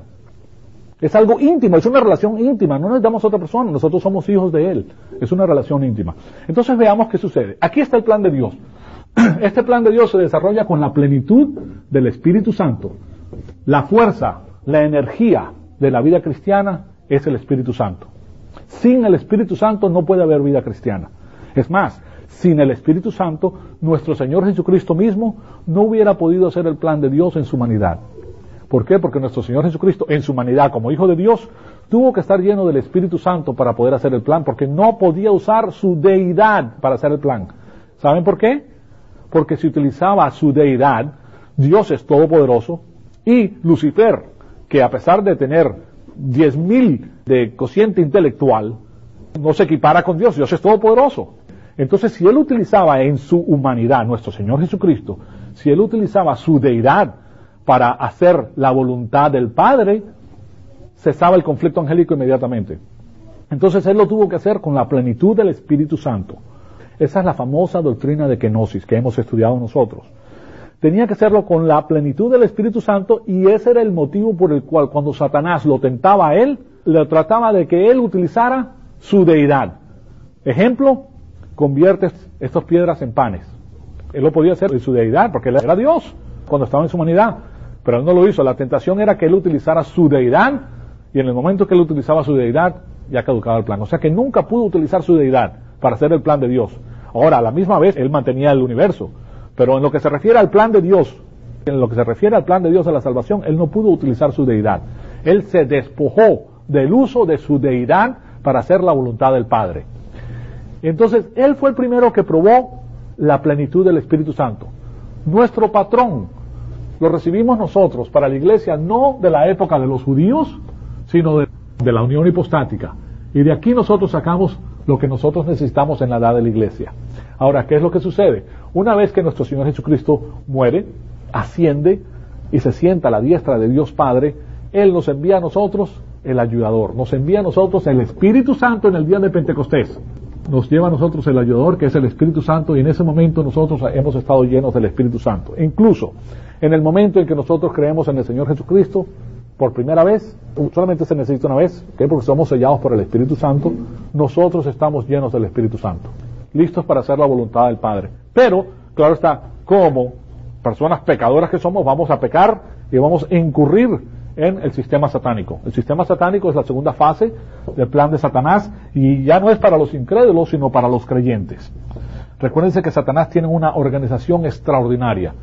Es algo íntimo, es una relación íntima, no necesitamos a otra persona, nosotros somos hijos de Él. Es una relación íntima. Entonces veamos qué sucede. Aquí está el plan de Dios. Este plan de Dios se desarrolla con la plenitud del Espíritu Santo. La fuerza, la energía de la vida cristiana es el Espíritu Santo. Sin el Espíritu Santo no puede haber vida cristiana. Es más, sin el Espíritu Santo, nuestro Señor Jesucristo mismo no hubiera podido hacer el plan de Dios en su humanidad. ¿Por qué? Porque nuestro Señor Jesucristo, en su humanidad como Hijo de Dios, tuvo que estar lleno del Espíritu Santo para poder hacer el plan, porque no podía usar su deidad para hacer el plan. ¿Saben por qué? Porque si utilizaba su deidad, Dios es todopoderoso, y Lucifer, que a pesar de tener 10,000 de cociente intelectual, no se equipara con Dios. Dios es todopoderoso. Entonces, si Él utilizaba en su humanidad, nuestro Señor Jesucristo, si Él utilizaba su deidad para hacer la voluntad del Padre, cesaba el conflicto angélico inmediatamente. Entonces, Él lo tuvo que hacer con la plenitud del Espíritu Santo. Esa es la famosa doctrina de kenosis que hemos estudiado nosotros. Tenía que hacerlo con la plenitud del Espíritu Santo, y ese era el motivo por el cual cuando Satanás lo tentaba a Él, le trataba de que Él utilizara su deidad. Ejemplo, convierte estas piedras en panes. Él lo podía hacer en su deidad, porque Él era Dios cuando estaba en su humanidad, pero Él no lo hizo. La tentación era que Él utilizara su deidad, y en el momento que Él utilizaba su deidad, ya caducaba el plan. O sea que nunca pudo utilizar su deidad para hacer el plan de Dios. Ahora, a la misma vez, Él mantenía el universo. Pero en lo que se refiere al plan de Dios, de la salvación, Él no pudo utilizar su deidad. Él se despojó del uso de su deidad para hacer la voluntad del Padre. Entonces, Él fue el primero que probó la plenitud del Espíritu Santo. Nuestro patrón lo recibimos nosotros para la iglesia, no de la época de los judíos, sino de la unión hipostática. Y de aquí nosotros sacamos lo que nosotros necesitamos en la edad de la iglesia. Ahora, ¿qué es lo que sucede? Una vez que nuestro Señor Jesucristo muere, asciende y se sienta a la diestra de Dios Padre, Él nos envía a nosotros el ayudador, nos envía a nosotros el Espíritu Santo en el día de Pentecostés. Nos lleva a nosotros el ayudador, que es el Espíritu Santo, y en ese momento nosotros hemos estado llenos del Espíritu Santo. Incluso en el momento en que nosotros creemos en el Señor Jesucristo, por primera vez, solamente se necesita una vez, ¿okay? Porque somos sellados por el Espíritu Santo, nosotros estamos llenos del Espíritu Santo, listos para hacer la voluntad del Padre. Pero, claro está, como personas pecadoras que somos, vamos a pecar y vamos a incurrir en el sistema satánico. El sistema satánico es la segunda fase del plan de Satanás, y ya no es para los incrédulos, sino para los creyentes. Recuérdense que Satanás tiene una organización extraordinaria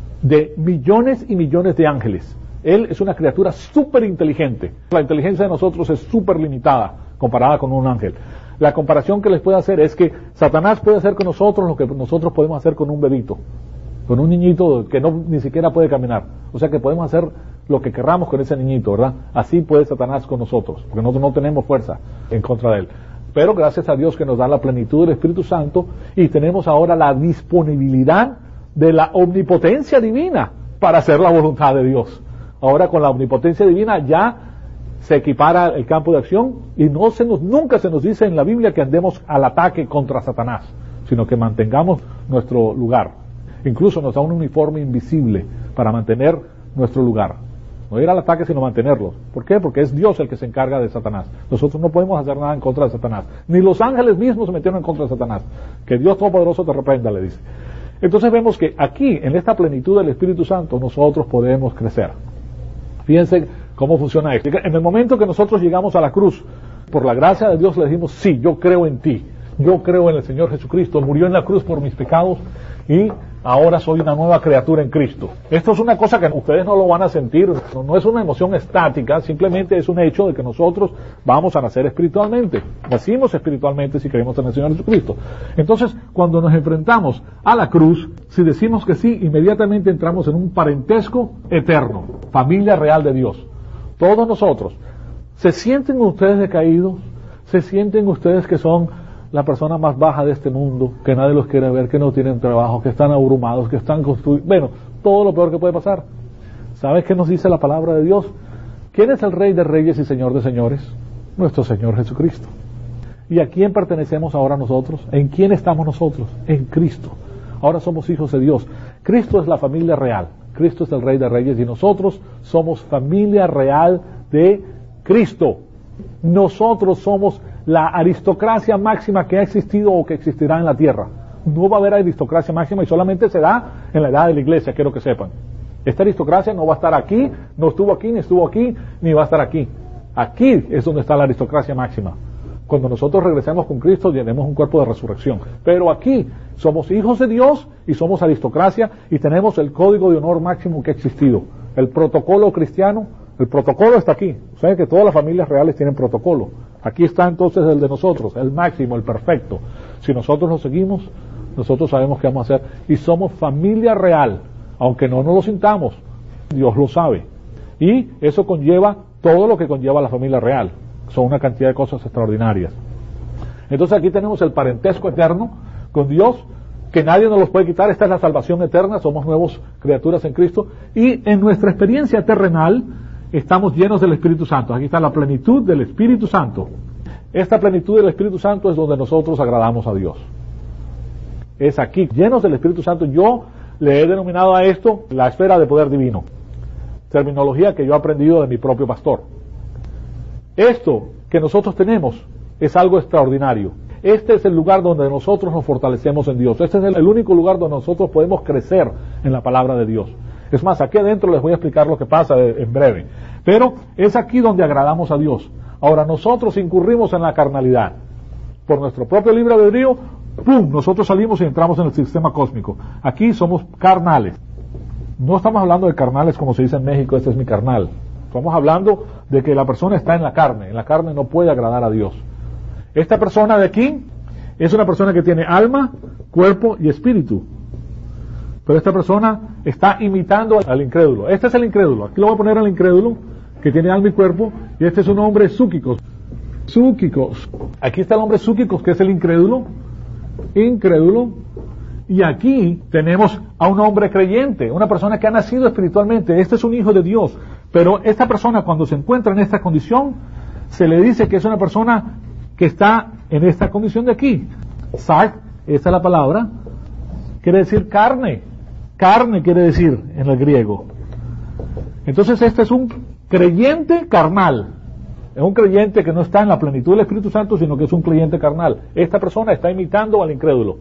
de millones y millones de ángeles. Él es una criatura súper inteligente. La inteligencia de nosotros es súper limitada comparada con un ángel. La comparación que les puedo hacer es que Satanás puede hacer con nosotros lo que nosotros podemos hacer con un bebito, con un niñito que ni siquiera puede caminar. O sea que podemos hacer lo que querramos con ese niñito, ¿verdad? Así puede Satanás con nosotros, porque nosotros no tenemos fuerza en contra de él. Pero gracias a Dios que nos da la plenitud del Espíritu Santo, y tenemos ahora la disponibilidad de la omnipotencia divina para hacer la voluntad de Dios. Ahora con la omnipotencia divina ya se equipara el campo de acción, y nunca se nos dice en la Biblia que andemos al ataque contra Satanás, sino que mantengamos nuestro lugar. Incluso nos da un uniforme invisible para mantener nuestro lugar. No ir al ataque, sino mantenerlo. ¿Por qué? Porque es Dios el que se encarga de Satanás. Nosotros no podemos hacer nada en contra de Satanás. Ni los ángeles mismos se metieron en contra de Satanás. Que Dios Todopoderoso te reprenda, le dice. Entonces vemos que aquí, en esta plenitud del Espíritu Santo, nosotros podemos crecer. Fíjense cómo funciona esto. En el momento que nosotros llegamos a la cruz, por la gracia de Dios le dijimos, sí, yo creo en ti. Yo creo en el Señor Jesucristo. Murió en la cruz por mis pecados y ahora soy una nueva criatura en Cristo. Esto es una cosa que ustedes no lo van a sentir, no es una emoción estática, simplemente es un hecho de que nosotros vamos a nacer espiritualmente. Nacimos espiritualmente si creemos en el Señor Jesucristo. Entonces, cuando nos enfrentamos a la cruz, si decimos que sí, inmediatamente entramos en un parentesco eterno, familia real de Dios. Todos nosotros. ¿Se sienten ustedes decaídos? ¿Se sienten ustedes que son la persona más baja de este mundo, que nadie los quiere ver, que no tienen trabajo, que están abrumados, que están construidos? Bueno, todo lo peor que puede pasar. ¿Sabes qué nos dice la palabra de Dios? ¿Quién es el Rey de Reyes y Señor de Señores? Nuestro Señor Jesucristo. ¿Y a quién pertenecemos ahora nosotros? ¿En quién estamos nosotros? En Cristo. Ahora somos hijos de Dios. Cristo es la familia real. Cristo es el Rey de Reyes y nosotros somos familia real de Cristo. Nosotros somos la aristocracia máxima que ha existido o que existirá en la tierra. No va a haber aristocracia máxima y solamente se da en la edad de la iglesia, quiero que sepan. Esta aristocracia no va a estar aquí, no estuvo aquí, ni estuvo aquí, ni va a estar aquí. Aquí es donde está la aristocracia máxima. Cuando nosotros regresemos con Cristo, tenemos un cuerpo de resurrección. Pero aquí somos hijos de Dios y somos aristocracia y tenemos el código de honor máximo que ha existido. El protocolo cristiano, el protocolo está aquí. Saben que todas las familias reales tienen protocolo. Aquí está entonces el de nosotros, el máximo, el perfecto. Si nosotros lo seguimos, nosotros sabemos qué vamos a hacer. Y somos familia real, aunque no nos lo sintamos. Dios lo sabe. Y eso conlleva todo lo que conlleva la familia real. Son una cantidad de cosas extraordinarias. Entonces aquí tenemos el parentesco eterno con Dios, que nadie nos los puede quitar. Esta es la salvación eterna, somos nuevas criaturas en Cristo. Y en nuestra experiencia terrenal, estamos llenos del Espíritu Santo. Aquí está la plenitud del Espíritu Santo. Esta plenitud del Espíritu Santo es donde nosotros agradamos a Dios. Es aquí, llenos del Espíritu Santo. Yo le he denominado a esto la esfera de poder divino. Terminología que yo he aprendido de mi propio pastor. Esto que nosotros tenemos es algo extraordinario. Este es el lugar donde nosotros nos fortalecemos en Dios. Este es el único lugar donde nosotros podemos crecer en la palabra de Dios. Es más, aquí adentro les voy a explicar lo que pasa en breve. Pero es aquí donde agradamos a Dios. Ahora, nosotros incurrimos en la carnalidad. Por nuestro propio libre albedrío, ¡pum!, nosotros salimos y entramos en el sistema cósmico. Aquí somos carnales. No estamos hablando de carnales como se dice en México, este es mi carnal. Estamos hablando de que la persona está en la carne no puede agradar a Dios. Esta persona de aquí es una persona que tiene alma, cuerpo y espíritu. Pero esta persona está imitando al incrédulo. Este es el incrédulo. Aquí lo voy a poner al incrédulo, que tiene alma y cuerpo, y este es un hombre súquicos. Súquicos. Aquí está el hombre súquicos, que es el incrédulo. Incrédulo. Y aquí tenemos a un hombre creyente, una persona que ha nacido espiritualmente. Este es un hijo de Dios. Pero esta persona, cuando se encuentra en esta condición, se le dice que es una persona que está en esta condición de aquí. Sark, esta es la palabra, quiere decir carne. Carne quiere decir en el griego. Entonces este es un creyente carnal. Es un creyente que no está en la plenitud del Espíritu Santo, sino que es un creyente carnal. Esta persona está imitando al incrédulo.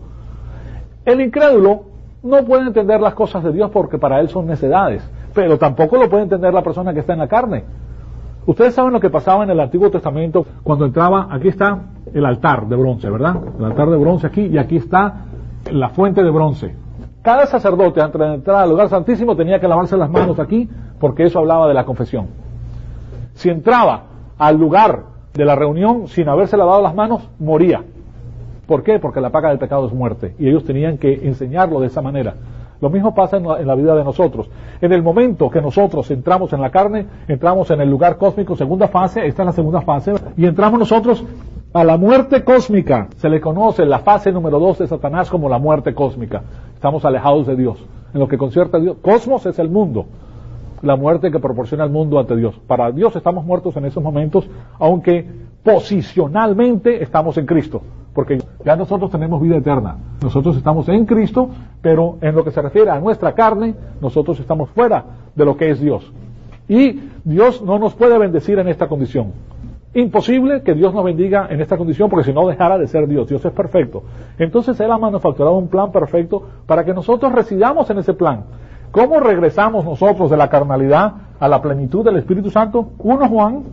El incrédulo no puede entender las cosas de Dios porque para él son necedades, pero tampoco lo puede entender la persona que está en la carne. Ustedes saben lo que pasaba en el Antiguo Testamento cuando entraba. Aquí está el altar de bronce, ¿verdad? El altar de bronce aquí, y aquí está la fuente de bronce. Cada sacerdote, antes de entrar al lugar santísimo, tenía que lavarse las manos aquí, porque eso hablaba de la confesión. Si entraba al lugar de la reunión sin haberse lavado las manos, moría. ¿Por qué? Porque la paga del pecado es muerte, y ellos tenían que enseñarlo de esa manera. Lo mismo pasa en la vida de nosotros. En el momento que nosotros entramos en la carne, entramos en el lugar cósmico, segunda fase, esta es la segunda fase, y entramos nosotros a la muerte cósmica. Se le conoce la fase número 2 de Satanás como la muerte cósmica. Estamos alejados de Dios. En lo que concierne a Dios, cosmos es el mundo, la muerte que proporciona el mundo ante Dios. Para Dios estamos muertos en esos momentos, aunque posicionalmente estamos en Cristo, porque ya nosotros tenemos vida eterna. Nosotros estamos en Cristo, pero en lo que se refiere a nuestra carne, nosotros estamos fuera de lo que es Dios. Y Dios no nos puede bendecir en esta condición. Imposible que Dios nos bendiga en esta condición, porque si no dejara de ser Dios. Dios es perfecto. Entonces Él ha manufacturado un plan perfecto para que nosotros residamos en ese plan. ¿Cómo regresamos nosotros de la carnalidad a la plenitud del Espíritu Santo? 1 Juan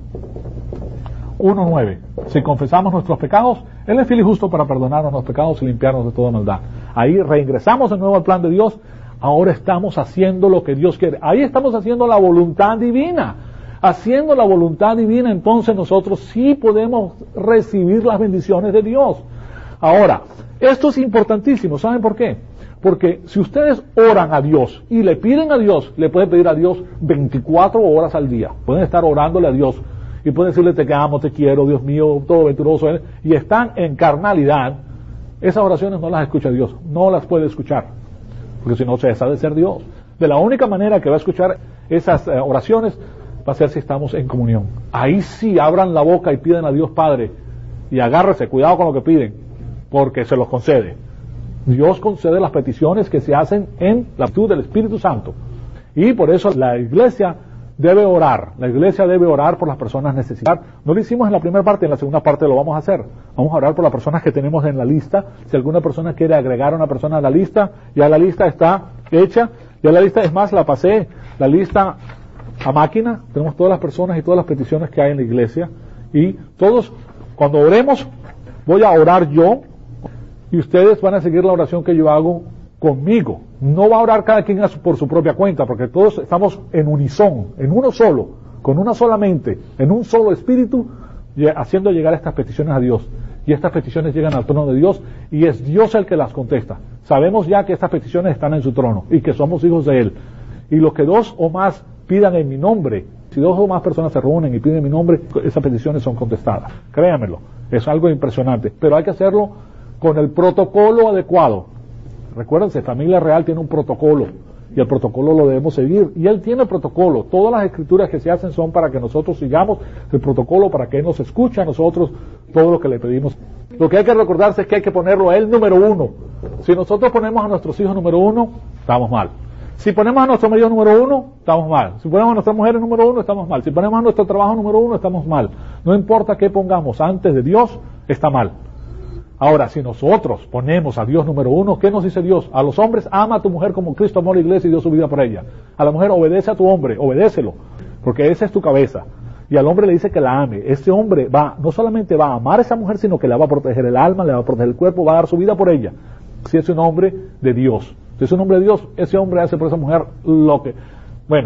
1:9. Si confesamos nuestros pecados, Él es fiel y justo para perdonarnos los pecados y limpiarnos de toda maldad. Ahí reingresamos de nuevo al plan de Dios. Ahora estamos haciendo lo que Dios quiere. Ahí estamos haciendo la voluntad divina. Haciendo la voluntad divina, entonces nosotros sí podemos recibir las bendiciones de Dios. Ahora, esto es importantísimo. ¿Saben por qué? Porque si ustedes oran a Dios y le piden a Dios, le pueden pedir a Dios 24 horas al día. Pueden estar orándole a Dios y pueden decirle: te amo, te quiero, Dios mío, todo venturoso Él, y están en carnalidad. Esas oraciones no las escucha Dios, no las puede escuchar, porque si no cesa de ser Dios. De la única manera que va a escuchar esas oraciones va a ser si estamos en comunión. Ahí sí abran la boca y piden a Dios Padre, y agárrese, cuidado con lo que piden, porque se los concede. Dios concede las peticiones que se hacen en la virtud del Espíritu Santo, y por eso la iglesia debe orar. La iglesia debe orar por las personas necesitadas. No lo hicimos en la primera parte, en la segunda parte lo vamos a hacer. Vamos a orar por las personas que tenemos en la lista. Si alguna persona quiere agregar a una persona a la lista, ya la lista está hecha. Ya la lista, es más, la pasé, la lista a máquina. Tenemos todas las personas y todas las peticiones que hay en la iglesia. Y todos, cuando oremos, voy a orar yo, y ustedes van a seguir la oración que yo hago conmigo. No va a orar cada quien por su propia cuenta, porque todos estamos en unison, en uno solo, con una sola mente, en un solo espíritu, haciendo llegar estas peticiones a Dios. Y estas peticiones llegan al trono de Dios, y es Dios el que las contesta. Sabemos ya que estas peticiones están en su trono, y que somos hijos de Él. Y lo que 2 o más pidan en mi nombre, si 2 o más personas se reúnen y piden en mi nombre, esas peticiones son contestadas. Créanmelo, es algo impresionante. Pero hay que hacerlo con el protocolo adecuado. Recuérdense, Familia Real tiene un protocolo, y el protocolo lo debemos seguir, y Él tiene el protocolo. Todas las escrituras que se hacen son para que nosotros sigamos el protocolo, para que Él nos escuche a nosotros todo lo que le pedimos. Lo que hay que recordarse es que hay que ponerlo a Él número 1. Si nosotros ponemos a nuestros hijos número 1, estamos mal. Si ponemos a nuestro marido número 1, estamos mal. Si ponemos a nuestras mujeres número 1, estamos mal. Si ponemos a nuestro trabajo número 1, estamos mal. No importa qué pongamos antes de Dios, está mal. Ahora, si nosotros ponemos a Dios número 1, ¿qué nos dice Dios? A los hombres: ama a tu mujer como Cristo amó la iglesia y dio su vida por ella. A la mujer: obedece a tu hombre, obedécelo, porque esa es tu cabeza. Y al hombre le dice que la ame. Ese hombre no solamente va a amar a esa mujer, sino que le va a proteger el alma, le va a proteger el cuerpo, va a dar su vida por ella. Si es un hombre de Dios. Si es un hombre de Dios, ese hombre hace por esa mujer lo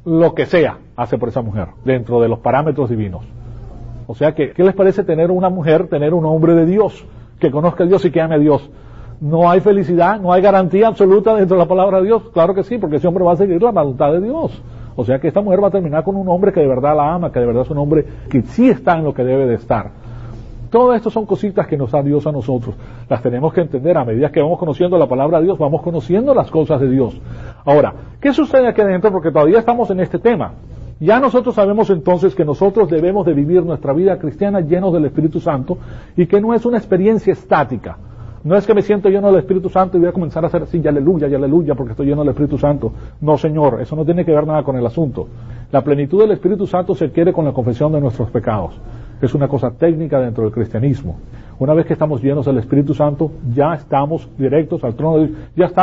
lo que sea hace por esa mujer, dentro de los parámetros divinos. O sea que, ¿qué les parece tener una mujer, tener un hombre de Dios, que conozca a Dios y que ame a Dios? ¿No hay felicidad, no hay garantía absoluta dentro de la palabra de Dios? Claro que sí, porque ese hombre va a seguir la voluntad de Dios. O sea que esta mujer va a terminar con un hombre que de verdad la ama, que de verdad es un hombre que sí está en lo que debe de estar. Todo esto son cositas que nos da Dios a nosotros. Las tenemos que entender a medida que vamos conociendo la palabra de Dios, vamos conociendo las cosas de Dios. Ahora, ¿qué sucede aquí adentro? Porque todavía estamos en este tema. Ya nosotros sabemos entonces que nosotros debemos de vivir nuestra vida cristiana llenos del Espíritu Santo y que no es una experiencia estática. No es que me siento lleno del Espíritu Santo y voy a comenzar a hacer así, y aleluya, porque estoy lleno del Espíritu Santo. No, Señor, eso no tiene que ver nada con el asunto. La plenitud del Espíritu Santo se adquiere con la confesión de nuestros pecados. Es una cosa técnica dentro del cristianismo. Una vez que estamos llenos del Espíritu Santo, ya estamos directos al trono de Dios,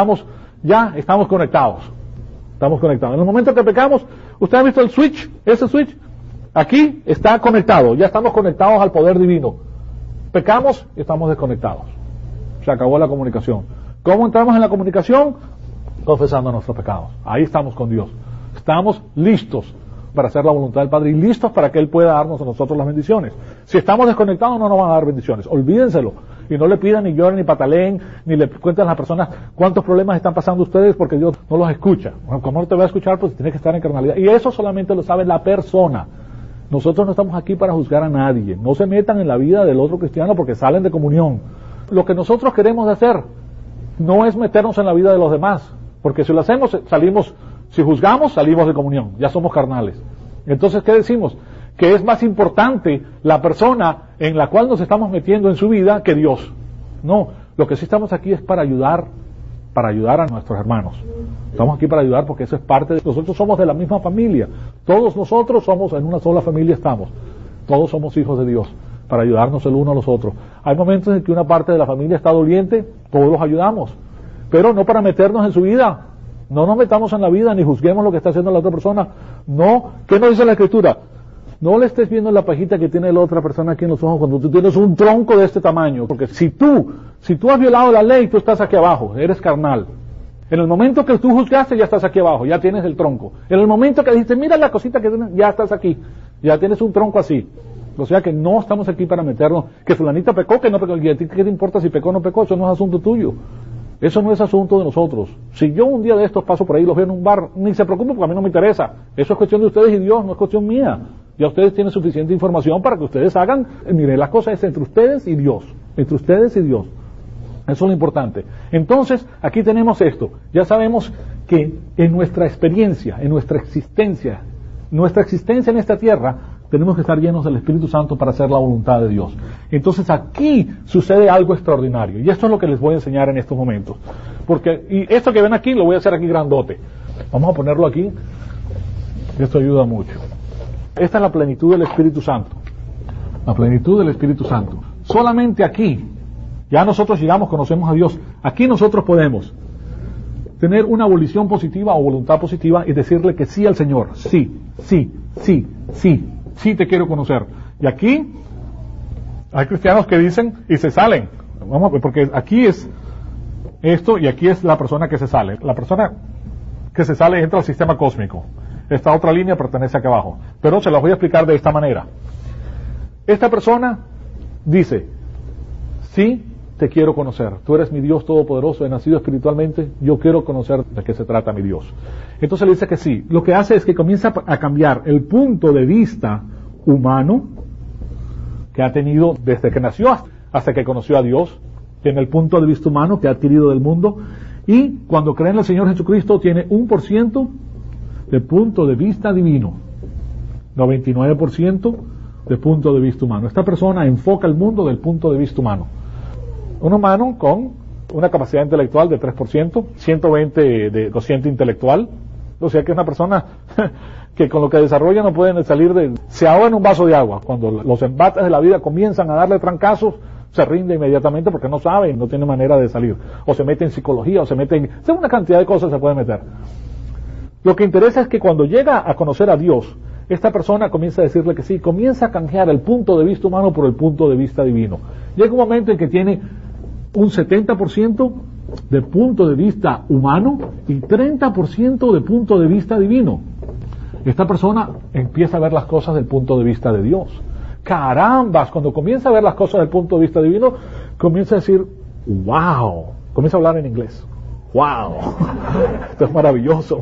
ya estamos conectados. Estamos conectados. En el momento que pecamos, ¿usted ha visto el switch? Ese switch, aquí está conectado, ya estamos conectados al poder divino. Pecamos y estamos desconectados. Se acabó la comunicación. ¿Cómo entramos en la comunicación? Confesando nuestros pecados. Ahí estamos con Dios. Estamos listos para hacer la voluntad del Padre y listos para que Él pueda darnos a nosotros las bendiciones. Si estamos desconectados no nos van a dar bendiciones. Olvídenselo. Y no le pidan, ni lloren, ni pataleen, ni le cuenten a las personas cuántos problemas están pasando ustedes porque Dios no los escucha. Bueno, ¿cómo no te va a escuchar? Pues tiene que estar en carnalidad. Y eso solamente lo sabe la persona. Nosotros no estamos aquí para juzgar a nadie. No se metan en la vida del otro cristiano porque salen de comunión. Lo que nosotros queremos hacer no es meternos en la vida de los demás, porque si lo hacemos, si juzgamos, salimos de comunión, ya somos carnales. Entonces, ¿qué decimos? Que es más importante la persona en la cual nos estamos metiendo en su vida que Dios. No, lo que sí estamos aquí es para ayudar a nuestros hermanos. Estamos aquí para ayudar porque eso es parte de nosotros, somos de la misma familia. Todos nosotros somos en una sola familia, todos somos hijos de Dios, para ayudarnos el uno a los otros. Hay momentos en que una parte de la familia está doliente, todos los ayudamos, pero no para meternos en su vida. No nos metamos en la vida ni juzguemos lo que está haciendo la otra persona. No, ¿qué nos dice la Escritura? No le estés viendo la pajita que tiene la otra persona aquí en los ojos cuando tú tienes un tronco de este tamaño, porque si tú has violado la ley, tú estás aquí abajo, eres carnal. En el momento que tú juzgaste, ya estás aquí abajo, ya tienes el tronco. En el momento que dijiste, mira la cosita que tienes, ya estás aquí, ya tienes un tronco así. O sea que no estamos aquí para meternos, que fulanita pecó, que no pecó, y a ti qué te importa si pecó o no pecó, eso no es asunto tuyo. Eso no es asunto de nosotros. Si yo un día de estos paso por ahí y los veo en un bar, ni se preocupen porque a mí no me interesa. Eso es cuestión de ustedes y Dios, no es cuestión mía. Ya ustedes tienen suficiente información para que ustedes hagan, miren, las cosas es entre ustedes y Dios. Entre ustedes y Dios. Eso es lo importante. Entonces, aquí tenemos esto. Ya sabemos que en nuestra experiencia, en nuestra existencia en esta tierra, tenemos que estar llenos del Espíritu Santo para hacer la voluntad de Dios. Entonces aquí sucede algo extraordinario. Y esto es lo que les voy a enseñar en estos momentos. Y esto que ven aquí, lo voy a hacer aquí grandote. Vamos a ponerlo aquí. Esto ayuda mucho. Esta es la plenitud del Espíritu Santo. La plenitud del Espíritu Santo. Solamente aquí, ya nosotros llegamos, conocemos a Dios. Aquí nosotros podemos tener una volición positiva o voluntad positiva y decirle que sí al Señor. Sí te quiero conocer. Y aquí hay cristianos que dicen y se salen. Vamos a ver, porque aquí es esto y aquí es la persona que se sale. La persona que se sale entra al sistema cósmico. Esta otra línea pertenece aquí abajo. Pero se las voy a explicar de esta manera. Esta persona dice, sí te quiero conocer. Tú eres mi Dios todopoderoso, he nacido espiritualmente, yo quiero conocer de qué se trata mi Dios. Entonces le dice que sí. Lo que hace es que comienza a cambiar el punto de vista humano que ha tenido desde que nació hasta que conoció a Dios. Tiene el punto de vista humano que ha adquirido del mundo. Y cuando cree en el Señor Jesucristo tiene 1% de punto de vista divino. 99% de punto de vista humano. Esta persona enfoca el mundo del punto de vista humano. Un humano con una capacidad intelectual de 3%, 120 de cociente intelectual, o sea que es una persona que con lo que desarrolla no pueden salir se ahoga en un vaso de agua. Cuando los embates de la vida comienzan a darle trancazos, se rinde inmediatamente porque no sabe y no tiene manera de salir. O se mete en psicología, o se mete en una cantidad de cosas se puede meter. Lo que interesa es que cuando llega a conocer a Dios, esta persona comienza a decirle que sí, comienza a canjear el punto de vista humano por el punto de vista divino. Llega un momento en que tiene un 70% de punto de vista humano y 30% de punto de vista divino. esta persona empieza a ver las cosas del punto de vista de Dios. Carambas, cuando comienza a ver las cosas del punto de vista divino, comienza a decir, wow, comienza a hablar en inglés. Wow, esto es maravilloso.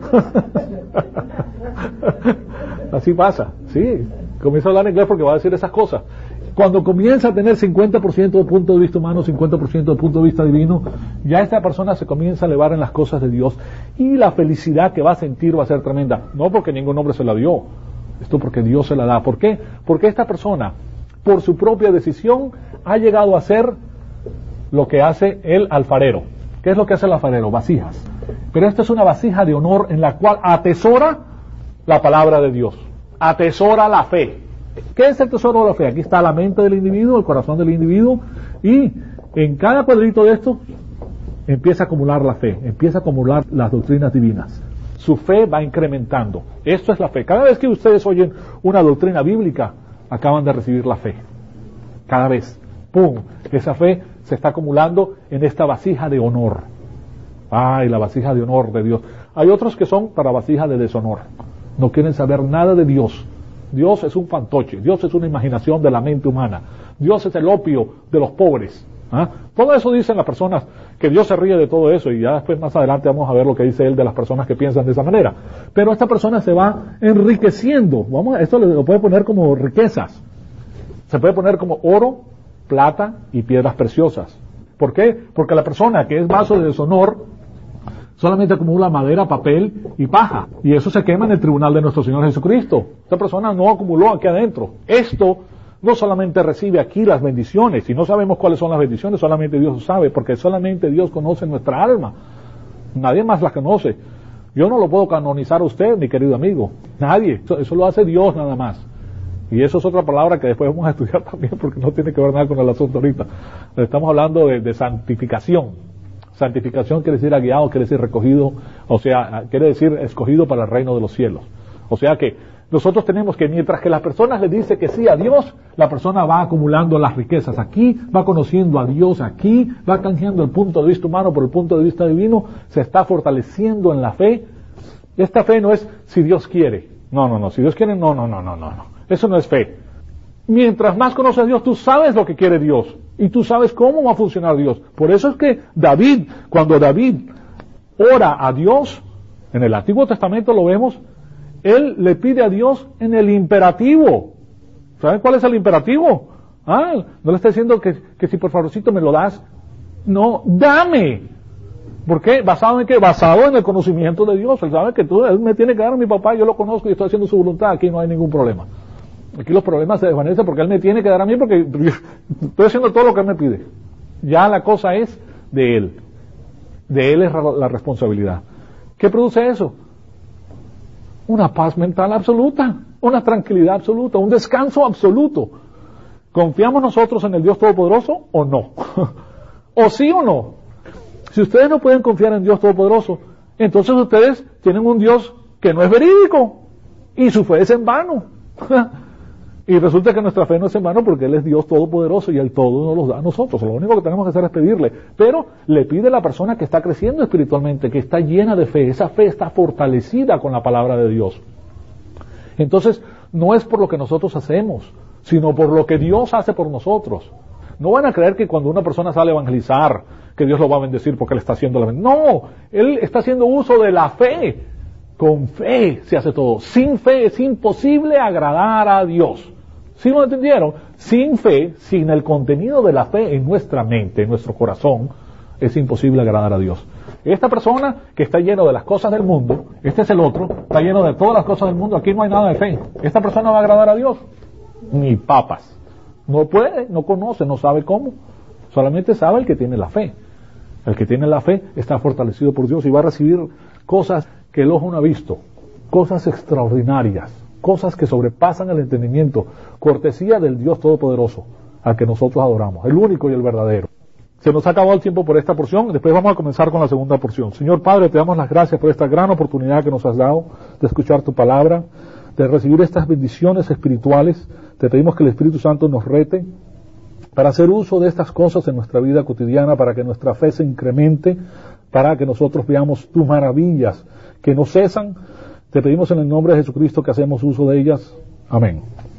Así pasa, sí, comienza a hablar en inglés porque va a decir esas cosas. Cuando comienza a tener 50% del punto de vista humano, 50% del punto de vista divino, ya esta persona se comienza a elevar en las cosas de Dios y la felicidad que va a sentir va a ser tremenda. No porque ningún hombre se la dio, esto porque Dios se la da. ¿Por qué? Porque esta persona, por su propia decisión, ha llegado a hacer lo que hace el alfarero. ¿Qué es lo que hace el alfarero? Vasijas. Pero esta es una vasija de honor en la cual atesora la palabra de Dios, atesora la fe. ¿Qué es el tesoro de la fe? Aquí está la mente del individuo, el corazón del individuo, y en cada cuadrito de esto empieza a acumular la fe, empieza a acumular las doctrinas divinas. Su fe va incrementando. Esto es la fe. Cada vez que ustedes oyen una doctrina bíblica, acaban de recibir la fe. Cada vez. ¡Pum! Esa fe se está acumulando en esta vasija de honor. ¡Ay, la vasija de honor de Dios! Hay otros que son para vasija de deshonor. No quieren saber nada de Dios. Dios es un fantoche, Dios es una imaginación de la mente humana, Dios es el opio de los pobres. ¿Ah? Todo eso dicen las personas, que Dios se ríe de todo eso, y ya después más adelante vamos a ver lo que dice él de las personas que piensan de esa manera. Pero esta persona se va enriqueciendo. Esto lo puede poner como riquezas, se puede poner como oro, plata y piedras preciosas. ¿Por qué? Porque la persona que es vaso de deshonor solamente acumula madera, papel y paja. Y eso se quema en el tribunal de nuestro Señor Jesucristo. Esta persona no acumuló aquí adentro. Esto no solamente recibe aquí las bendiciones, y no sabemos cuáles son las bendiciones, solamente Dios lo sabe, porque solamente Dios conoce nuestra alma. Nadie más la conoce. Yo no lo puedo canonizar a usted, mi querido amigo. Nadie. Eso lo hace Dios nada más. Y eso es otra palabra que después vamos a estudiar también, porque no tiene que ver nada con el asunto ahorita. Estamos hablando de santificación. Santificación quiere decir guiado, quiere decir recogido, o sea, quiere decir escogido para el reino de los cielos. O sea que nosotros tenemos que, mientras que las personas le dicen que sí a Dios, la persona va acumulando las riquezas aquí, va conociendo a Dios aquí, va canjeando el punto de vista humano por el punto de vista divino, se está fortaleciendo en la fe. Esta fe no es si Dios quiere. No, si Dios quiere, no. Eso no es fe. Mientras más conoces a Dios, tú sabes lo que quiere Dios. Y tú sabes cómo va a funcionar Dios. Por eso es que David, cuando David ora a Dios, en el Antiguo Testamento lo vemos, él le pide a Dios en el imperativo. ¿Saben cuál es el imperativo? No le está diciendo que si por favorcito me lo das. No, dame. ¿Por qué? ¿Basado en qué? Basado en el conocimiento de Dios. Él sabe que él me tiene que dar a mi papá, yo lo conozco y estoy haciendo su voluntad. Aquí no hay ningún problema. Aquí los problemas se desvanecen porque él me tiene que dar a mí, porque estoy haciendo todo lo que él me pide. Ya la cosa es de él. De él es la responsabilidad. ¿Qué produce eso? Una paz mental absoluta, una tranquilidad absoluta, un descanso absoluto. ¿Confiamos nosotros en el Dios Todopoderoso o no? ¿O sí o no? Si ustedes no pueden confiar en Dios Todopoderoso, entonces ustedes tienen un Dios que no es verídico y su fe es en vano. Y resulta que nuestra fe no es en vano porque Él es Dios Todopoderoso y Él todo nos lo da a nosotros. Lo único que tenemos que hacer es pedirle. Pero le pide a la persona que está creciendo espiritualmente, que está llena de fe. Esa fe está fortalecida con la palabra de Dios. Entonces, no es por lo que nosotros hacemos, sino por lo que Dios hace por nosotros. No van a creer que cuando una persona sale a evangelizar, que Dios lo va a bendecir porque Él está haciendo la bendición. No, Él está haciendo uso de la fe. Con fe se hace todo. Sin fe es imposible agradar a Dios. ¿Sí lo entendieron? Sin fe, sin el contenido de la fe en nuestra mente, en nuestro corazón, es imposible agradar a Dios. Esta persona que está lleno de las cosas del mundo, este es el otro, está lleno de todas las cosas del mundo, aquí no hay nada de fe. ¿Esta persona va a agradar a Dios? Ni papas. No puede, no conoce, no sabe cómo. Solamente sabe el que tiene la fe. El que tiene la fe está fortalecido por Dios y va a recibir cosas que el ojo no ha visto, cosas extraordinarias, cosas que sobrepasan el entendimiento, cortesía del Dios Todopoderoso, al que nosotros adoramos, el único y el verdadero. Se nos ha acabado el tiempo por esta porción, después vamos a comenzar con la segunda porción. Señor Padre, te damos las gracias por esta gran oportunidad que nos has dado de escuchar tu palabra, de recibir estas bendiciones espirituales. Te pedimos que el Espíritu Santo nos rete para hacer uso de estas cosas en nuestra vida cotidiana, para que nuestra fe se incremente, para que nosotros veamos tus maravillas que no cesan. Te pedimos en el nombre de Jesucristo que hacemos uso de ellas. Amén.